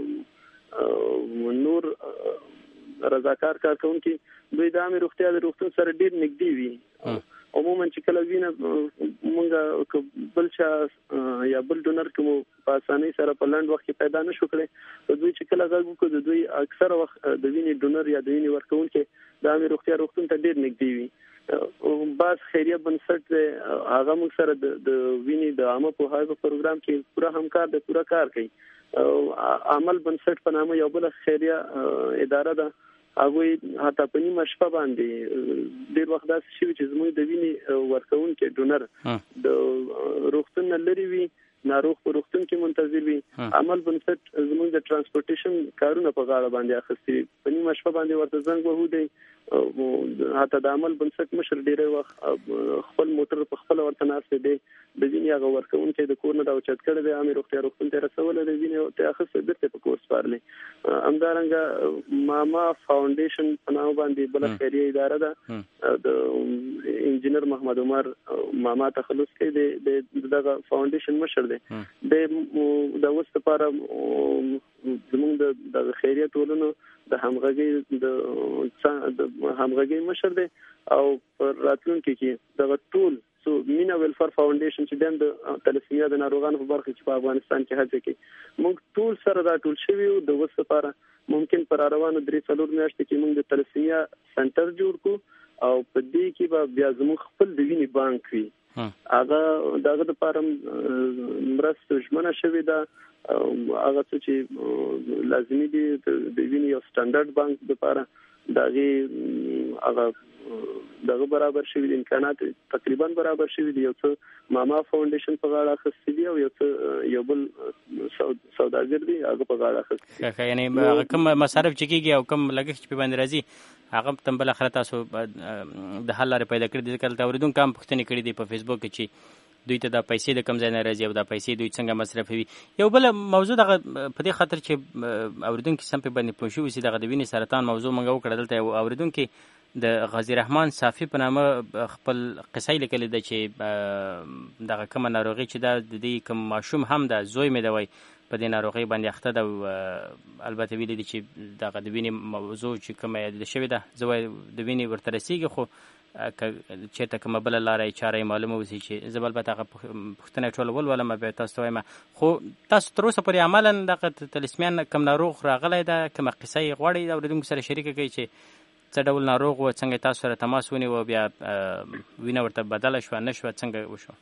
نور رضاکار کارکونکي دوی د عامې روغتیا د روغتون سره ډېر نږدې وي. عموما چې کله وینه مونږ بل چا یا بل ډونر کوم په اسانۍ سره په لنډ وخت کې پیدا نشو کړی، دوی چې کله غږ وکړو د دوی اکثر وخت د وینې ډونر یا د وینې ورکوونکي د عامې روغتیا روغتون ته ډېر نږدې وي. بعض خیریه بنسټ دی هغه موږ سره د وینې د عامه پوهاوي په پروګرام کې پوره همکار دی، پوره کار کوي. عمل بنسټ په نامه یو بل خیریه اداره ده، هغه حتی په نیمه شپه باندې ډیر وخت داسې شوي چې زموږ د وینې ورکوونکي ډونر د روغتون نه لرې وي، ناروغ په روغتون کې منتظر وي. عمل بنسټ زموږ د ترانسپورټیشن کارونه په غاړه باندې اخیستي، په نیمه شپه باندې ورته زنګ وهو دی حتی د عمل بنسټ مشر ډیره وخت خپل موټر په خپل ورته ناست دی د وینې هغه ورکوونکی د کور نه راوچت کړی دی عامې روغتیا روغتون ته رسولی دی وینې ته اخیستی بېرته په کور سپارلی همدارنګه ماما فاونډیشن په نامه باندې بله خیریه اداره ده د انجینر محمد عمر ماما تخلص کوي د دغه فاونډیشن مشر دی د د اوس لپاره زموږ د خیریه ټولنو د همغږۍ د همغږۍ مشر دی او په راتلونکي کې دغه ټول سو مینا ویلفیر فاونډیشن چې د تلسیمیا د ناروغانو په برخه کې په افغانستان کې هڅه کوي موږ ټول سره دا ټول شوي او د اوس لپاره ممکن پر روانو درې څلور میاشتې کې موږ د تلسیمیا سنټر جوړ کړو او په دې کې به بیا زموږ خپل د وینې بانک وي هغه دغه لپاره مرسته ژمنه شوې ده هغه څه چې لازمي دي د وینې یو سټانډرډ بانک لپاره دغه هغه دغه برابر شوی د امکانات تقریبا برابر شوی دی یو څه ماما فاونډیشن په غاړه اخیستی دی او یو څه یو بل سوداګر دی هغه په غاړه اخیستی ښه یعنی هغه کوم مصارف چې کېږي او کوم لګښت چې باندې راځي هغه تم بل اخر تاسو د حل لارې پیدا کړې دي ځکه اوریدونکو هم پوښتنې کړې دي په فیسبوک کې چې دوی ته د پیسې د کم ځای نه راځي او د پیسې دوی څنګه مصرفوي یو بل موضوع دغه په دې خاطر چې اوریدونکو سم په باندې پوه شوي چې دغه د وینې سرطان موضوع موږ وکړه دلته اوریدونکو د غازی رحمان صافی په نامه خپل قصې لیکلې ده چې دغه کومه ناروغي چې دا د دې کوم ماشوم هم ده زوی مې دی وای په دې ناروغي باندې اخته ده البته ویلي دي چې دغه د وینې موضوع چې کومه یاد شوې ده زه وای د وینې ورته رسیږي خو چېرته کومه بله لاره چاره معلومه اوسي چې زه به البته هغه پوښتنه ټوله ولولم بیا تاسو ته وایم خو تاسو تر اوسه پورې عملا دغه تلسمیان کوم ناروغ راغلی ده کومه قصه یې غواړئ د اورېدونکو سره شریکه کوي چې څه ډول ناروغ و څنګه تاسو سره تماس ونیو بیا وینه ورته بدله شوه نه شوه څنګه وشو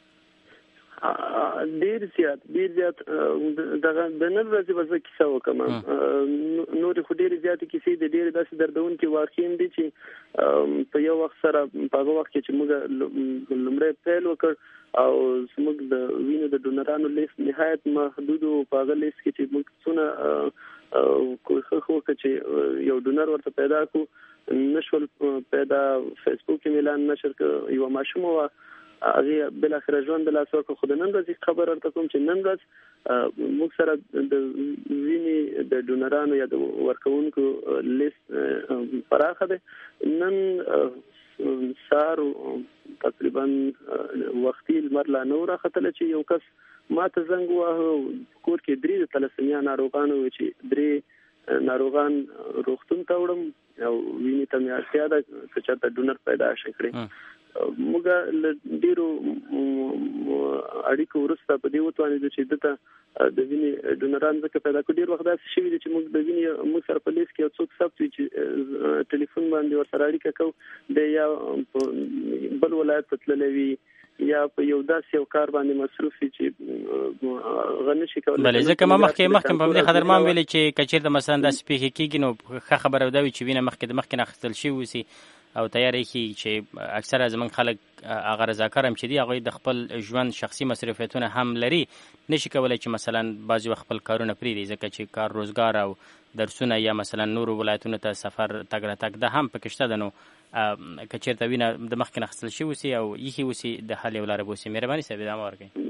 ډیر زیات ډیر زیات دغه د نن ورځې به زه کیسه وکړم نورې خو ډېرې زیاتې کیسې د ډېرې داسې دردونکې واقعې دي چې په یو وخت سره په هغه وخت کې چې موږ لومړی پیل وکړ او زموږ د وینې د ډونرانو لیست نهایت محدود و په هغه لیست کې چې موږ څونه کوښښ وکړو چې یو ډونر ورته پیدا کړو نشول پیدا فیسبوک کې اعلان نشر کړ یوه ماشومه وه هغه بل اخر ژوند د لاس ورکړ خو د نن ورځې خبر ورته کوم چې نن ورځ موږ سره د وینې د ډونرانو یا د ورکوونکو لیست پراخه ده نن سار تقریبا وختي لمر لا نو راختل چې یو کس ما ته زنګ واه کور کې درې تلسمیا ناروغانو چې درې ناروغان روغتون ته وړم او وینې ته مې اړتیا ده چې چاته ډونر پیدا شي کړي موږ له ډیرو اړیکو وروسته په دې وتوانېدو چې دته د وینې ډونران ځکه پیدا کړو ډېر وخت داسې شوي دي چې موږ د وینې موږ سره په لیست کې یو څوک ثبت وي چې ټلیفون باندې ورسره اړیکه کوو دی یا بل ولایت ته تللی وي یا په یو داسې یو کار باندې مصروف وي چې غنه شي کولی بلې ځکه ما مخکې مخکې په دې خاطر ما ویلې چې که چېرته مثلا داسې پېښې کېږي نو ښه خبره دا وي چې وینه مخکې د مخکې نه اخیستل شوي اوسي او تیاری کی چې اکثره زمونږ خلک هغه رضاکار هم چې دي هغوی د خپل ژوند شخصي مصروفیتونه هم لري نشي کولی چې مثلا بعضې وخت خپل کارونه پرېږدي ځکه چې کار روزګار او درسونه یا مثلا نورو ولایتونو ته سفر تګ راتګ دا هم پکې شته ده نو که چېرته وینه د مخکې نه اخیستل شوي اوسي او ایښي اوسي د حل یو لاره به اوسي مهرباني صاحب ادامه ورکړئ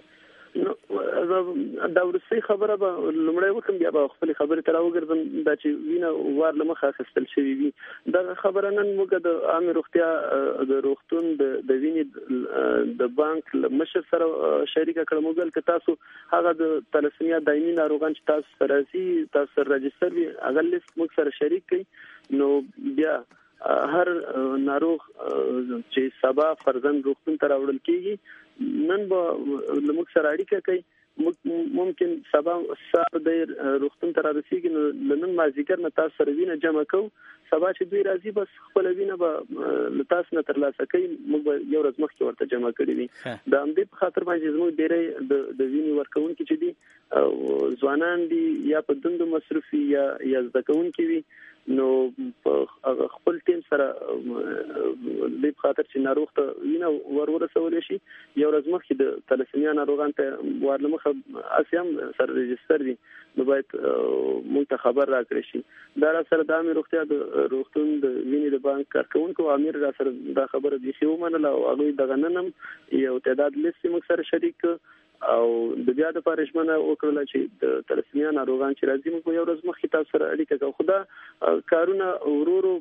دا وروستۍ خبره به لومړی وکړم بیا به خپلې خبرې ته راوګرځم دا چې وینه وار له مخه اخیستل شوي وي دغه خبره نن موږ د عامې روغتیا د روغتون د وینې د بانک له مشر سره شریکه کړم موږ که تاسو هغه د تلسمیا دایمي ناروغان چې تاسو سره راځي تاسو سره راجستر وي هغه لیست موږ سره شریک کړئ نو بیا هر ناروغ چې سبا فرزند روغتون ته راوړل کېږي نن به له موږ سره اړیکه کوي ممکن سبا سار د روغتون ته رارسیږي نو لنن مازیګر نه تاسو سره وینه جمع کوو سبا چې دوی راځي بس خپل وینه به له تاسو نه ترلاسه کوي موږ به یو ورځ مخکې ورته جمع کړي وي د همدې په خاطر باندې زموږ ډېری د وینې ورکوونکي چې دي ځوانان دي یا په دندو مصروف یا یا زده کوونکي وي نو په خپل ټیم سره د خاطر چې ناروغ ته وینه ورورسول شي یو ورځ مخکې د تلسمیا ناروغان ته ورلمخه اسیم سره ريجستر دي نو باید موږ ته خبر راکړي شي دا سره د امیر روغتیا د روغتون د وینې د بانک کارکونکو امیر را سره دا خبره دی خو منله او هغه دغه ننم یو تعداد لیست موږ سره شریک او د بیا د پارشمنه وکړل چې د تلسمیا ناروغان چې راځي موږ یو ورځ مخکې تاسو سره اړیکه کوو خدا کارونه ورورو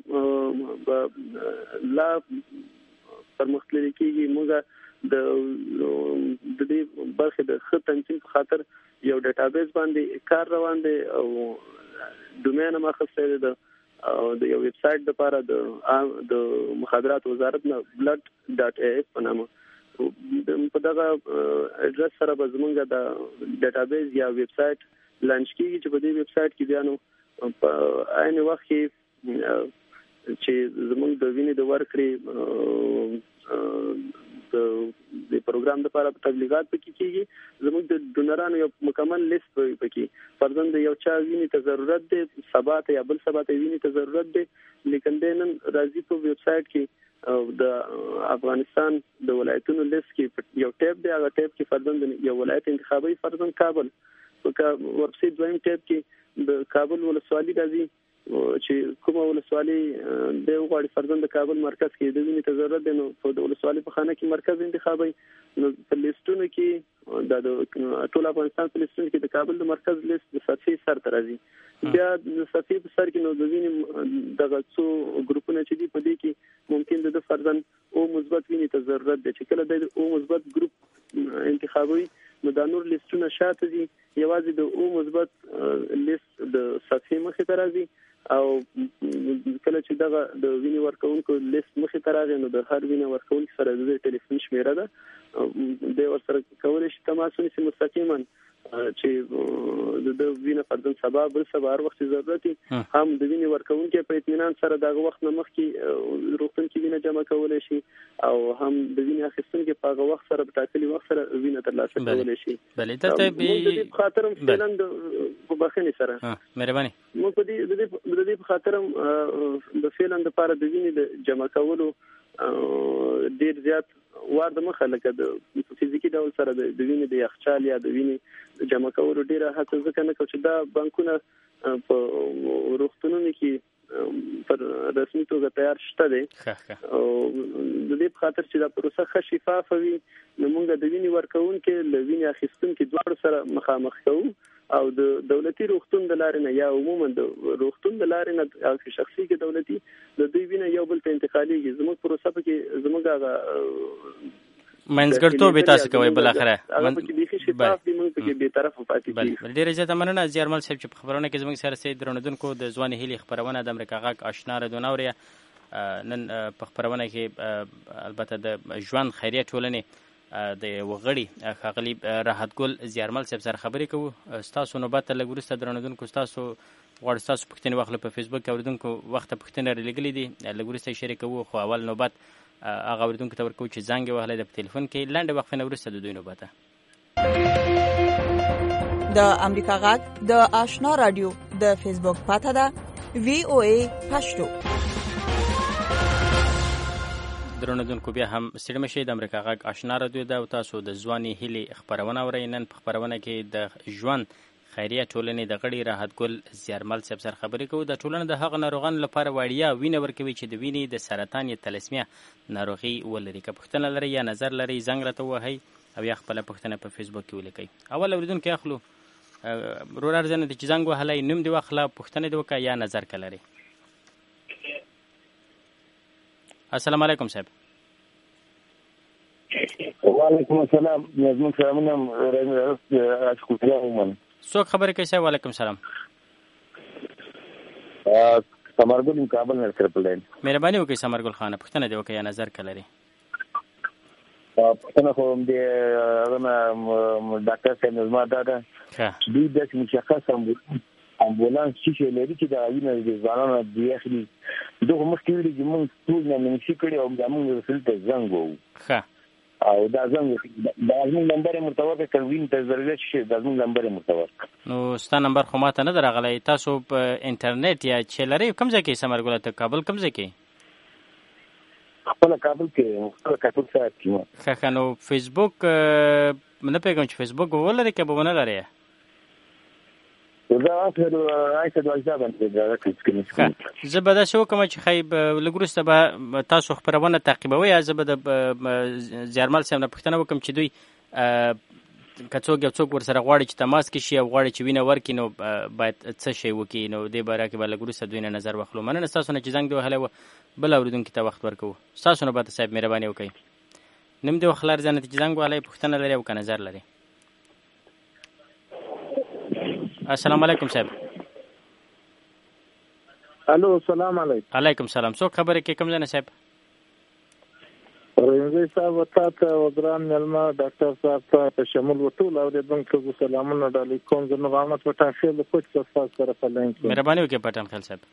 لا پرمختللي کیږي موږ د د دې برخه د خط تنظیم په خاطر یو ډیټابیس باندې کار روان دی او دومینه مخصوصه ده او د یو ویب سټ لپاره د د مخابرات وزارت نه بلډ ډاټ ای اف په نامه په دغه اډرس سره به زمونږ د ډیټابیس یا ویب سټ لانچ کیږي چې په دې ویب سټ کې بیا نو په عین وخت کې چې زمونږ د وینې د ورکړې د پروګرام لپاره تبلیغات پکې کیږي زموږ د ډونرانو یو مکمل لیست پکې فرضاً یو چا وینې ته ضرورت دی سبا ته یا بل سبا ته وینې ته ضرورت دی لیکن د نن راځي په ویب سټ کې د افغانستان د ولایتونو لیست کې یو ټیب دی هغه ټیب کې فرضاً یو ولایت انتخابي فرضاً کابل په ورپسې دویم ټیب کې د کابل ولسوالي راځي چې کومه ولسوالي د غواړي فرضاً د کابل مرکز کې د وینې ته ضرورت دی نو په د ولسوالي په خانه کې مرکز انتخابي نو په لیستونو کې د ټول افغانستان په لیستونو کې د کابل د مرکز لیست د سطحي سر ته راځي بیا د سطحي په سر کې نو د وینې دغه څو ګروپونه چې دي په دې کې ممکن د فرضاً او مثبت وینې ته ضرورت دی چې کله د او مثبت ګروپ انتخابي نو دا نور لیستونه شاته دي یوازې د او مثبت لیست د سطحي مخې ته راځي او کله چې دغه د وینې ورکونکو لیست مخې ته راغی نو د هر وینې ورکونکو سره د ټلیفون شمیره ده د ورسره کولای شي تماس ونیسي مستقیما چې د وینې فرضاً سبا بل سبا هر وخت ضرورت هم د وینې ورکونکو په اطمینان سره دغه وخت نه مخکې روغتون کې وینې جمع کولای شي او هم د وینې اخیستونکو په هغه وخت سره په ټاکلي وخت سره وینې ترلاسه کولای شي بلې ته به په خاطر فعلا د مباخنې سره مهرباني مو په دې د دې په خاطر د فعلا د لپاره د وینې د جمع کولو ډیر زیات وار د مخه لکه د فزیکی ډول سره د وینې د یخچال یا د وینې جمع کولو ډیره هڅه ځکه نه کوي چې دا بانکونه په روغتونونو کې پر رسمي توګه تیار شته دي او د دې په خاطر چې دا پروسه ښه شفاف وي نو موږ د وینې ورکوونکو له وینې اخیستونکو دواړو سره مخامخ کوو او د دولتي روغتون د لارې نه یا عموما د روغتون د لارې نه او شخصي کې دولتي د دوی وینې یو بل ته انتقالېږي زموږ پروسه کې زموږ هغه منځګړتوب به تاسو کوي بل اخره من کې شفاف دي موږ کې به طرف پاتې دي ډیره زیاته مننه زیارمل صاحب چې په خبرونه کې زموږ سره سید درندونکو د ځوان هیلي خبرونه د امریکا غاک آشنا ردونوریا نن په خبرونه کې البته د ژوند خیریه ټولنې د وغړي خاغلی راحت ګل زیارمل صاحب سره خبرې کوو تاسو نوبت لګ ورسته درندونکو تاسو غواړئ تاسو پوښتنې واخلئ په فیسبوک اوریدونکو وخت پوښتنه لګلې دي لګ ورسته شریک کوو خو اول نوبت هغه اوریدونکو ته ورکوو چې زنګ وهلی د تلیفون کې لنډه وقفه نه وروسته د دوی نوبته د امریکا غږ د آشنا رادیو د فیسبوک پاته ده وی او ای پښتو درنوونکو بیا هم ستړي مشئ د امریکا غږ آشنا رادیو ده او تاسو د ځواني هیلي خبرونه اورئ نن په خبرونه کې د ژوند خیریه ټولنې د غړي راحت ګل زیارمل صاحب سره خبرې کوو د ټولنې د هغه ناروغانو لپاره وړیا وینه ورکوي چې د وینې د سرطان یا تلسمیا ناروغي ولري که پوښتنه لرئ یا نظر لرئ زنګ راته ووهئ او یا خپله پوښتنه په فیسبوک کې ولیکئ اول اورېدونکی اخلو ورور ارزنه دي چې زنګ وهلی نوم دې واخله پوښتنه دې وکړه یا نظر که لرئ السلام علیکم صاحب وعلیکم السلام زموږ سلامونه اشکر ومن څوک خبرې کوي صاحب وعلیکم سلام ثمرګل کابل نه ترپلین مهرباني وکړئ ثمرګل خان پوښتنه دې وکړئ یا نظر که لرئ پوښتنه خو دې هغه ډاکټر صاحب زما دا ده دوی داسې مشخص امبولانس چې لري چې دا وینه د ځوانانو د اخلي دغه مخکې ویلي چې موږ ټول نه منشي کړي او موږ رسول ته زنګ وو ښه او دا زموږ دا زموږ نمبر مرتبط کړ وین ته ضرورت شي دا زموږ نمبر مرتبط. نو ستا نمبر خو ماته نه درغلی. تاسو په انټرنیټ یا چې لري کوم ځای کې ثمرګل ته کابل کوم ځای کې؟ خپل کابل کې خپل کابل سره کې. ښه نو فیسبوک نه پیګم چې فیسبوک ولري کې به نه لري. زه اخر راځه د ځا باندې دا راکړم. زه به دا شو کوم چې خیب لګروسته به تاسو خبرونه تعقیبوي. زه به د زیارمل سم نه پښتنه وکم چې دوی کڅوګ یو څوک ورسره غواړي چې تماس کې شي او غواړي چې وینه ورکړي نو باید څه شی وکړي. نو دې باره کې به لګروسته دوی نه نظر واخلو. مننه تاسو نه چې زنګ دی وهله بل اوریدونکو ته وخت ورکوو. تاسو نه به صاحب مهرباني وکړئ. نیم دی وخلار ځنه چې زنګ وهله پښتنه لري او که نظر لري. السلام علیکم صاحب. الو السلام علیکم. علیکم سلام. څوک خبرې کې کوم ځای نه صاحب؟ رنځي صاحب ورته وګران ملما ډاکټر صاحب ته په شمول وټول اوریدونکو سلامونه ډالۍ کوم. زه نو غواړم په تاسو له کوڅ څخه سره پلان کوم. مهرباني وکړئ پټان خیل صاحب.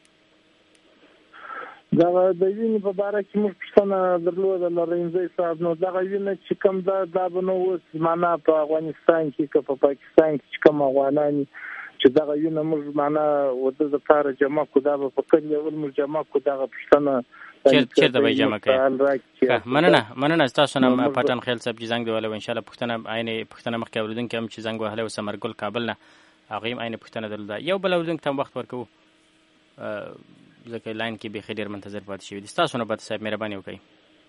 دا د وینې په باره کې موږ پوښتنه درلوده له رنځي صاحب. نو دغه وینه چې کوم دا دا به نو اوس معنا په افغانستان کې که په پاکستان کې چې کوم افغانان چې دغه وینه موږ معنا وده د کار جمع کو دا به په کله ول موږ جمع کو دغه پوښتنه چیرته به جمع کوي. مننه مننه تاسو نه پټان خیل صاحب چې زنګ دی ولا ان شاء الله پوښتنه عین پوښتنه مخکې اوریدونکو هم چې زنګ وهله او ثمرګل کابل نه هغه هم عین پوښتنه درلوده. یو بل اوریدونکو ته وخت ورکوو ځکه لاین کې به ډېر منتظر پاتې شوي دي. تاسو نه به صاحب مهرباني وکړئ.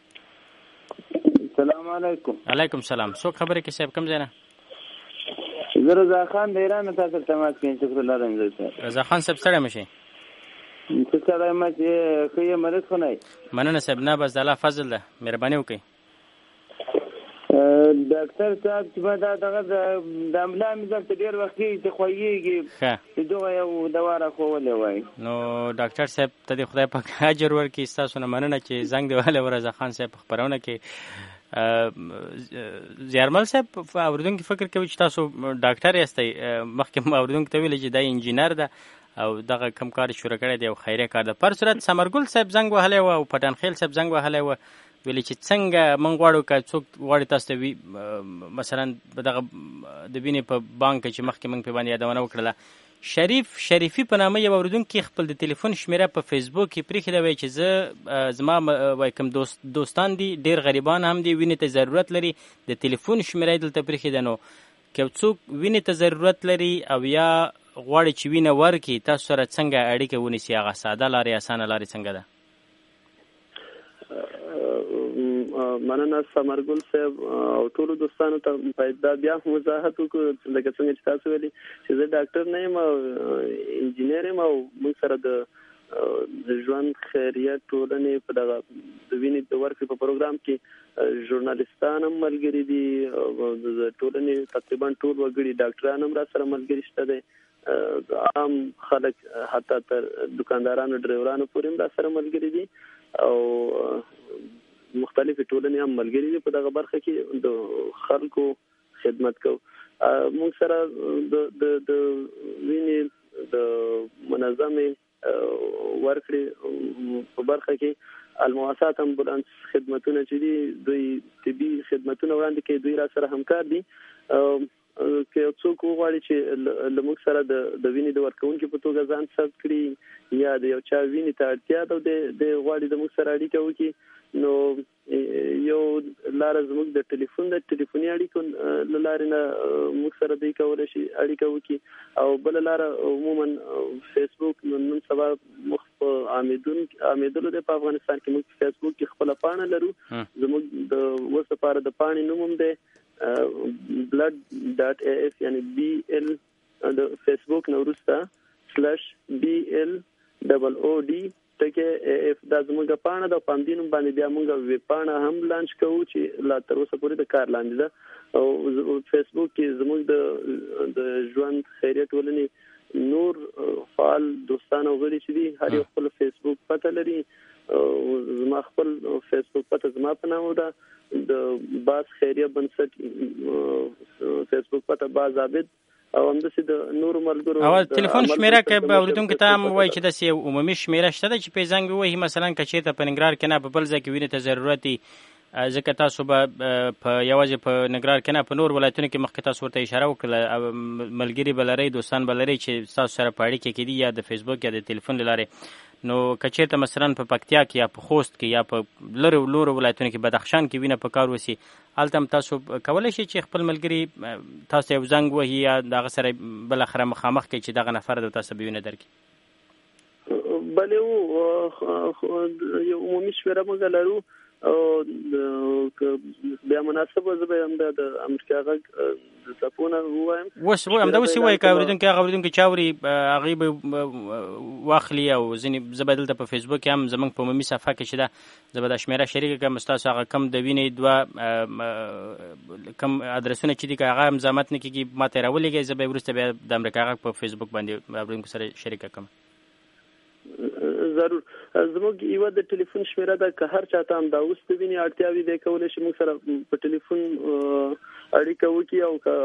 السلام علیکم. علیکم سلام. څوک خبرې کې صاحب کوم ځای نه؟ زه رضا خان د ایران تاسو تماس کوم. شکر الله رنځي صاحب. رضا خان صاحب ستړی مشي. څه سره ما چې خو یې مرض خو نه. مننه صاحب. نه بس د الله فضل ده. مهرباني وکړئ. ډاکټر صاحب چې دا دغه د املا مزل ته ډیر وخت کې خوېږي چې دغه یو دوا راخولې وای. نو ډاکټر صاحب ته د خدای پاک اجر ورکړي. تاسو نه مننه چې زنګ دی وهله ورزا خان صاحب خبرونه کې زیارمل صاحب اوریدونکو فکر کوي چې تاسو ډاکټر یاستئ. مخکې اوریدونکو ته ویل چې دا انجینر ده او دغه کم کار شروع کړی دی او خیریه کار ده. پر صورت ثمرګل صاحب زنګ وهلی و او پټان خیل صاحب زنګ وهلی و ویلي چې څنګه موږ غواړو که څوک غواړي تاسو ته مثلا دغه د وینې په بانک چې مخکې موږ پې باندې یادونه وکړله شریف شریفي په نامه یو اورېدونکي خپل د تلیفون شمیره په فیسبوک کې پرېښې ده. وایي چې زه زما وایي کوم دوست دوستان دي ډېر غریبان هم دي وینې ته ضرورت لري د تلیفون شمیره یې دلته پرېښې ده. نو که څوک وینې ته ضرورت لري او یا غواړي چې وینه ورکړي تاسو سره څنګه اړیکه ونیسي؟ هغه ساده لارې اسانه لارې څنګه ده؟ مننه ثمرګل صاحب او ټولو دوستانو ته پیدا بیا وضاحت وکړو لکه څنګه چې تاسو ویلي چې زه ډاکټر نه یم او انجینر یم او موږ سره د ژوند خیریه ټولنې په دغه د وینې د ورکړې په پروګرام کې ژورنالیستان هم ملګري دي او د ټولنې تقریبا ټول وګړي ډاکټران هم را سره ملګري شته دي. عام خلک حتی تر دکاندارانو ډرایورانو پورې هم را سره ملګري دي او مختلفې ټولنې هم ملګري دي په دغه برخه کې د خلکو خدمت کوو. موږ سره د د د وینې د منظمې ورکړې په برخه کې المواسات امبولانس خدمتونه چې دي دوی طبي خدمتونه وړاندې کوي. دوی را سره همکار دي. که څوک وغواړي چې له موږ سره د د وینې د ورکوونکي په توګه ځان ثبت کړي یا د یو چا وینې ته اړتیا ده د غواړي د موږ سره اړیکه وکړي نو یو لاره زموږ د ټلیفون د ټلیفوني اړیکو له لارې نه موږ سره دوی کولی شي اړیکه وکړي او بله لاره عموما فیسبوک نن سبا مخ په عامېدلو دی په افغانستان کې. موږ په فیسبوک کې خپله پاڼه لرو. زموږ د اوس لپاره د پاڼې نوم هم دی بلډ ډاټ اے ایف یعنی بی ال د فیسبوک نه وروسته سلش بی ال ډبل او ډي ټکې اے ایف دا زموږ پاڼه ده. په همدې نوم باندې بیا موږ ویب پاڼه هم لانچ کوو چې لا تر اوسه پورې د کار لاندې ده او فیسبوک کې زموږ د د ژوند خیریه ټولنې نور فعال دوستان او غړي چې دي هر یو خپل فیسبوک پته لري. زما خپل فیسبوک پته زما په نامه ده. د باز خیریه بنسټ فیسبوک پته باز عابد او همداسې د نورو ملګرو او تلیفون شمیره که به اوریدونکو ته هم وایي چې داسې عمومي شمیره شته ده چې پې زنګ ووهي مثلا که چېرته په ننګرهار کې نه په بل ځای کې وینې ته ضرورت وي ځکه تاسو به په یوازې په ننګرهار کې نه په نور ولایتونو کې مخکې تاسو ورته اشاره وکړه ملګري به لرئ دوستان به لرئ چې ستاسو سره په اړیکه کې دي یا د فیسبوک یا د تلیفون له لارې نو که چېرته مثلا په پکتیا کې یا په خوست کې یا په لرې لورو ولایتونو کې بدخشان کې وینه په کار وسي هلته هم تاسو کولی شئ چې خپل ملګري تاسو ته یو زنګ وهي یا د هغه سره بالاخره مخامخ کړئ چې دغه نفر د تاسو به وینه درکړي بلې یو عمومي شمېره موږ لرو او بیا مناسبه زه به هم د امریکا غږ د څپونه ووایم اوس همدا اوس یې وایي که اورېدونکي هغه اورېدونکي چې اوري هغوی به واخلي او ځینې زه به دلته په فیسبوک کې هم زموږ په عمومي صفحه کې چې ده زه به دا شمېره شریکه کړم ستاسو هغه کم د وینې دوه کم ادرسونه چې دي که هغه هم زحمت نه کېږي ما ته یې راولېږئ زه به یې وروسته بیا د امریکا غږ په فیسبوک باندې اورېدونکو سره شریکه کړم. ضرور زموږ یو د ټلیفون شمیره ده که هر چاته هم دا اوس د وینې اړتیا وي دی کولی شي موږ سره په ټلیفون اړیکه وکړي او که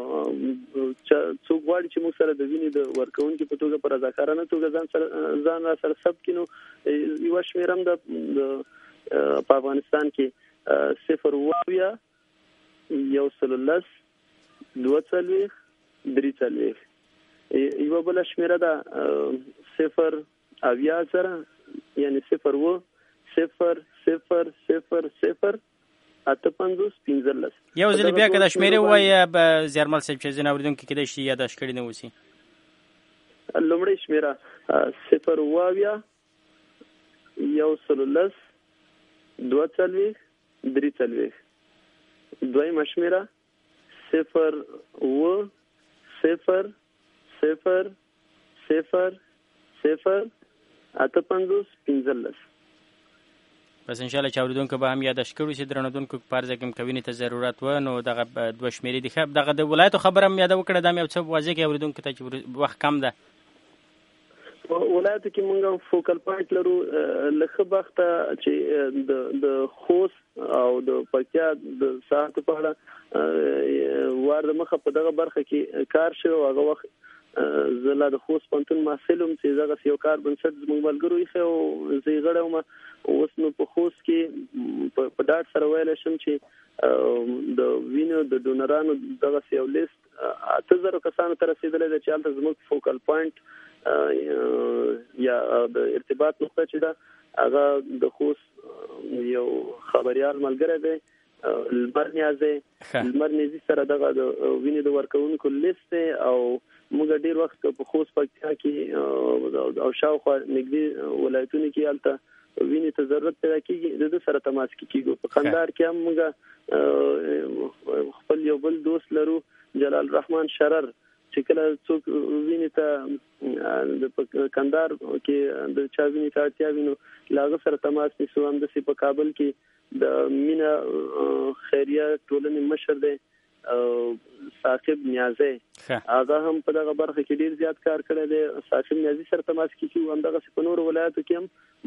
څوک غواړي چې موږ سره د وینې د ورکوونکي په توګه په رضاکارانه توګه ځان سره ځان را سره ثبت کړي نو یوه شمیره هم ده په افغانستان کې صفر اووه یو سل لس دوه څلوېښت درې څلوېښت یوه بله شمیره ده صفر اویا سره یعنی صفر و صفر صفر صفر صفر اته پنځوس پنځلس یو ځل بیا که دا شمېرې ووایه به زیارمل صاحب چې ځینې اورېدونکي کیدای شي یاداشت کړي نه اوسي. لومړی شمېره صفر اویا یو سل لس دوه څلوېښت درې څلوېښت دویمه شمېره صفر اوه صفر صفر صفر صفر اته پنځوس پنځلس. بس انشاءالله چې اورېدونکو به هم یاداشت کړي چې درنودونکو په هر ځای کې مکوینې ته ضرورت و نو دغه دوه شمېرې دي ښه دغه د ولایتو خبره هم یاده وکړه دا مې یو څه واضح کړي اورېدونکو ته چې وخت کم ده. ولایتو کې موږ هم فوکل پوینټ لرو له ښه بخته چې د خوست او د پکتیا د ساحتو په اړه وار د مخه په دغه برخه کې کار شوی او هغه وخت زه لا د خوست پوهنتون محصل وم چې دغسې یو کار بنسټ زموږ ملګرو ایښی او زه یې غړی وم اوس نو په خوست کې په ډاډ سره ویلی شم چې د وینو د ډونرانو دغسې یو لیست اته زرو کسانو ته رسېدلی دی چې هلته زموږ فوکل پوینټ یا د ارتباط نقطه چې ده هغه د خوست یو خبریال ملګری دی لمر نیازی لمر نیازی سره دغه د وینې د ورکوونکو لیست دی او موږ ډیر وخت په خوست پکتیا کې او شاوخوا نږدې ولایتونو کې هلته وینې ته ضرورت پیدا کېږي د ده سره تماس کې کېږو. په قندهار کې هم موږ خپل یو بل دوست لرو جلال الرحمن شرر چې کله څوک وینې ته د قندهار کې د چا وینې ته اړتیا وي نو له هغه سره تماس نیسو. همداسې په کابل کې د مینه خیریه ټولنې مشر دی ثاقب نیازی هغه هم په دغه برخه کې ډیر زیات کار کړی دی. ثاقب نیازی سره تماس کې کیو همدغسې په نورو ولایاتو کې هم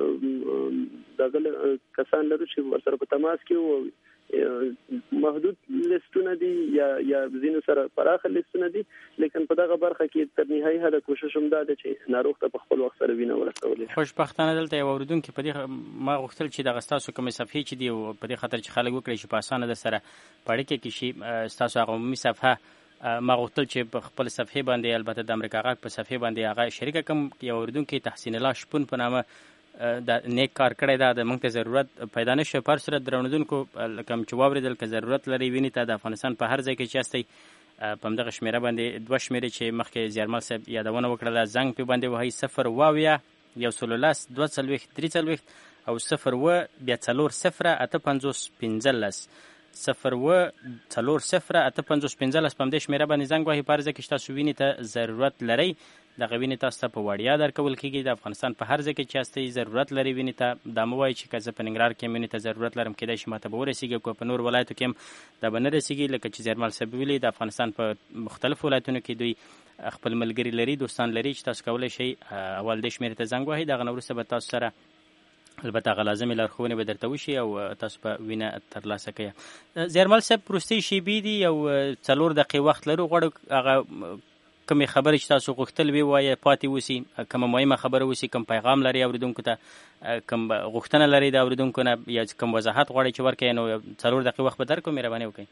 موږ دغه کسان لرو چې ورسره په تماس کې وو محدود لیستونه دي یا یا ځینو سره پراخه لیستونه دي لیکن په دغه برخه کې تر نهایي حده کوشش هم دا دی چې ناروغ ته په خپل وخت سره وینه ورسولې. خوشبختانه دلته یو اورېدونکي په دې ما غوښتل چې دغه ستاسو کومې صفحې چې دي په دې خاطر چې خلک وکړي چې په اسانه در سره په اړیکه کې شي ستاسو هغه عمومي صفحه ما غوښتل چې په خپل صفحې باندې البته د امریکا غږ په صفحې باندې هغه شریکه کړم. یو اورېدونکي تحسین الله شپون په نامه د نیک کار کړی دا د موږ ته ضرورت پیدا نه شي پر سره درنودونکو کوم چې واورېدل که ضرورت لري وینې ته د افغانستان په هر ځای کې چې هستئ په همدغه شمېره باندې دوه شمېرې چې مخکې زیارمل صاحب یادونه وکړله زنګ پې باندې وهئ صفر اووه یو سل لس دوه څلوېښت درې څلوېښت او صفر اووه بیا څلور صفره اته پنځوس پنځلس صفر اووه څلور صفره اته پنځوس پنځلس په همدې شمېره باندې زنګ وهئ په هر ځای کې چې تاسو وینې ته ضرورت لرئ دغه وینې تاسو ته په وړیا درکول کېږي. د افغانستان په هر ځای کې چې هستئ ضرورت لري وینې ته دا مه وایئ چې که زه په ننګرهار کې وینې ته ضرورت لرم کېدای شي ما ته به ورسېږي که په نور ولایتو کې هم دا به نه رسېږي لکه چې زیارمل صاحب ویلي د افغانستان په مختلفو ولایتونو کې دوی خپل ملګري لري دوستان لري چې تاسو کولی شئ اول دې شمېرې ته زنګ وهئ دغه نه وروسته به تاسو سره البته هغه لازمې لارښوونې به درته وشي او تاسو به وینه ترلاسه کوئ. زیارمل صاحب وروستۍ شیبې دي یو څلور دقیقې وخت لرو غواړو هغه کومې خبرې چې تاسو غوښتل وي وایي پاتې وسی، کومه مهمه خبره وسی، کوم پیغام لري اوریدونکو ته، کوم غوښتنه لري د اوریدونکو نه، یا کوم وضاحت غواړي چې ورکړئ، نو څلور دقیقې وخت به درکړو، مهرباني وکړئ.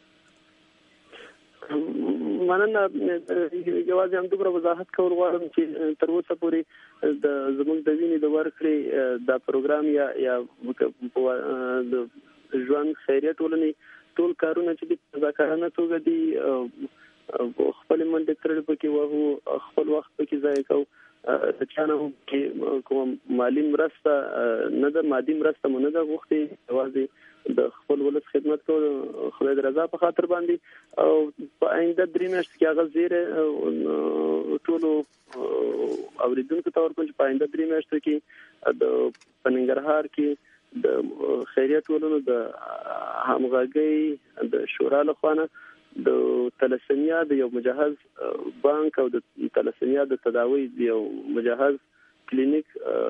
مننه. یوازې همدومره وضاحت کول غواړم چې تر اوسه پورې د زموږ د وینې د ورکړې دا پروګرام یا یا د ژوند خیریه ټولنې ټول کارونه چې د رضاکارانه توګه دي، خپل منډې ترړې پکې وهو، خپل وخت پکې ضایع کوو، د چا نه کې کوم مالي مرسته نه ده، مادي مرسته مو نه ده غوښتې، یوازې د خپل ولس خدمت کول خدای د رضا په خاطر باندې. او په آینده درې میاشتې کې هغه زیری ټولو اوریدونکو ته ورکوم چې په آینده درې میاشتو کې د په ننګرهار کې د خیریه ټولنو د همغږۍ د شورا لخوا نه د تلسمیا د یو مجهز بانک او د تلسمیا د تداوی د یو مجهز کلینیک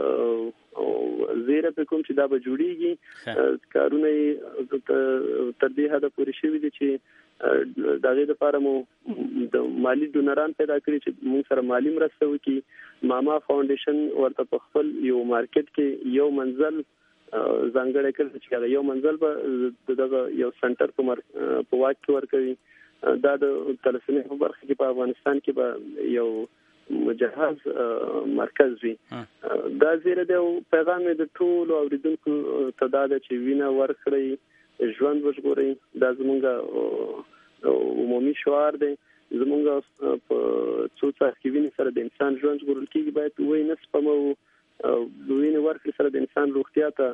زیره په کوم چې دا به جوړیږي. کارونه تر دې حده پورې شوي دي چې د هغې لپاره مو د مالي ډونران پیدا کړي چې موږ سره مالي مرسته وکړي. ماما فاونډیشن ورته په خپل یو مارکیټ کې یو منزل ځانګړی کړ چې هغه یو منزل به دغه یو سنټر په واک کې ورکوي. دا د تلسمي په برخه کې په افغانستان کې به یو مجهز مرکز وي. دا زیره د پیغام د ټولو اوریدونکو ته دا ده چې وینه ورکړئ، ژوند وژغورئ. دا زموږ عمومي شعار دی. زموږ په څو څاڅکي وینې سره د انسان ژوند ژغورل کېږي. باید وایي نه سپمو، وینې ورکړې سره د انسان روغتیا ته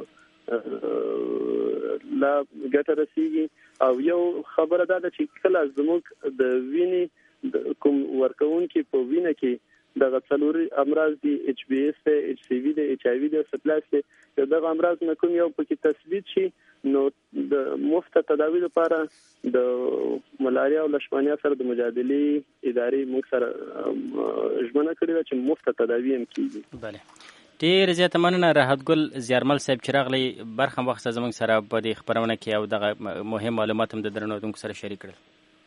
لا ګټه رسیږي. او یو خبره دا ده چې کله زموږ د وینې کوم ورکوونکي په وینه کې دغه څلور امراض دي، ایچ بی اس دی، ایچ سی وی دی، ایچ آی وی دی، سپلاس دی، دغه امراض نه کوم یو پکې تثبیت شي، نو د مفت تداوی لپاره د ملاریا او لشمانیا سره د مجادلې ادارې موږ سره ژمنه کړې ده چې مفت تداوی هم کیږي. بله، ډېر زیاته مننه. راحت ګل زیارمل صاحب چې راغلی برخه وخت زموږ سره په دې خپرونه کې او دغه مهم معلومات هم د درنو اوریدونکو سره شریک کړل.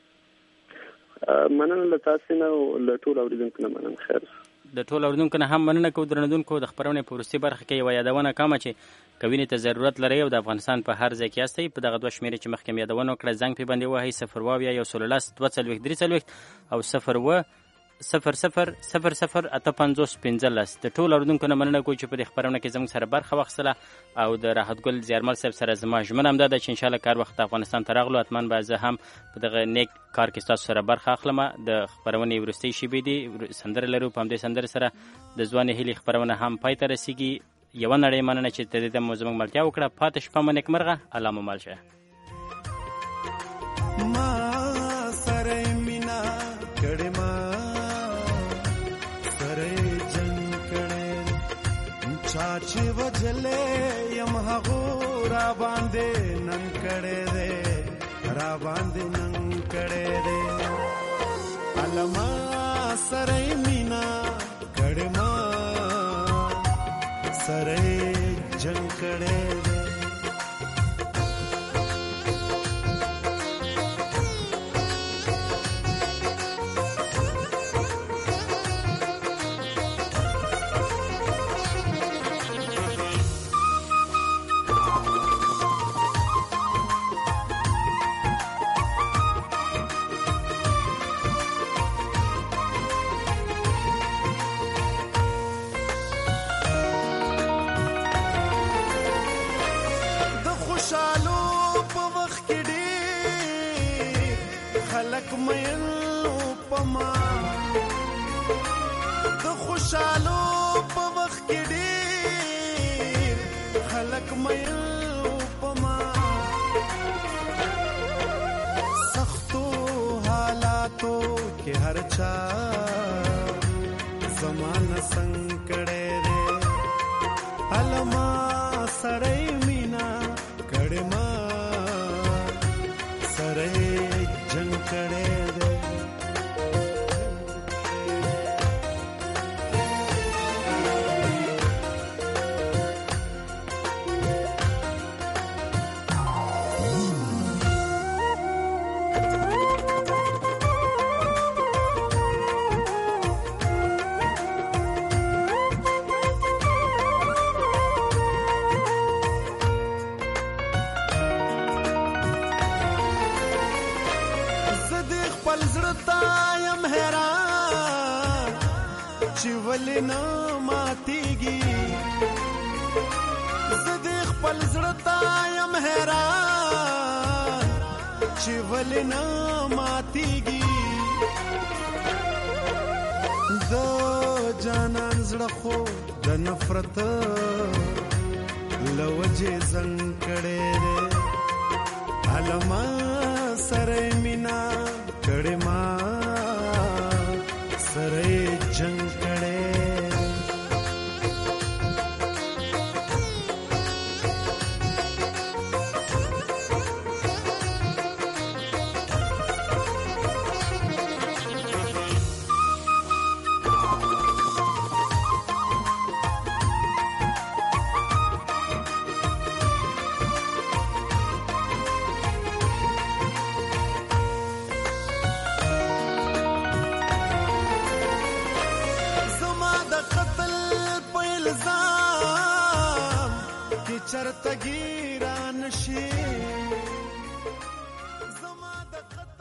مننه له تاسو نه او له ټول اوریدونکو نه مننه. خیر، د ټول اوریدونکو نه هم مننه کوو. درنودونکو، د خپرونې په وروستۍ برخه کې یوه یادونه کومه چې که وینې ته ضرورت لرئ او د افغانستان په هر ځای کې یاستئ، په دغه دوه شمېرې چې مخکې مې یادونه وکړه زنګ پې باندې ووهئ، صفر اووه اویا، یو سل لس، دوه څلوېښت، درې څلوېښت او صفر اووه صفر صفر صفر صفر اته پنځوس پنځه لس. د ټولو اوریدونکو نه مننه کوو چې په دې خپرونه کې زموږ سره برخه واخیستله. او د راحت ګل زیارمل صاحب سره زما ژمنه همدا ده چې انشاءالله کار وخت افغانستان ته راغلو حتما به زه هم په دغه نیک کار کې ستاسو سره برخه اخلم. د خپرونې وروستۍ شیبې دي، سندره لرو. په همدې سندرې سره د ځوانې هیلې خپرونه هم پای ته رسیږي. یوه نړۍ مننه چې د دې دمو زموږ ملتیا وکړه. پاتې شپه مو نیکمرغه. الله مو مل شه. ما سره مینا کړې ما چاچی وجلے یم هغو را باندې نن کړه دے، را باندې نن کړه دے. علما سره مینا کړه ما سره جنگ کړه دے. خوشالو په وخت کې ډېر خلک مېل پما، سختو حالاتو کې هر چا زمانه څنګه کړه دې. علما سره مینا کړه ما سره جنگ کړه دې. خپل زړه ته یم حیران چې ولې نه ماتېږي زه د خپل زړه ته یم حیران چې ولې نه ماتېږي د جانان زړه خو د نفرت له وجې زنګ کړی دی علما سره مینا کړې ما سره جنگ کړې چرته ګیران شي زما د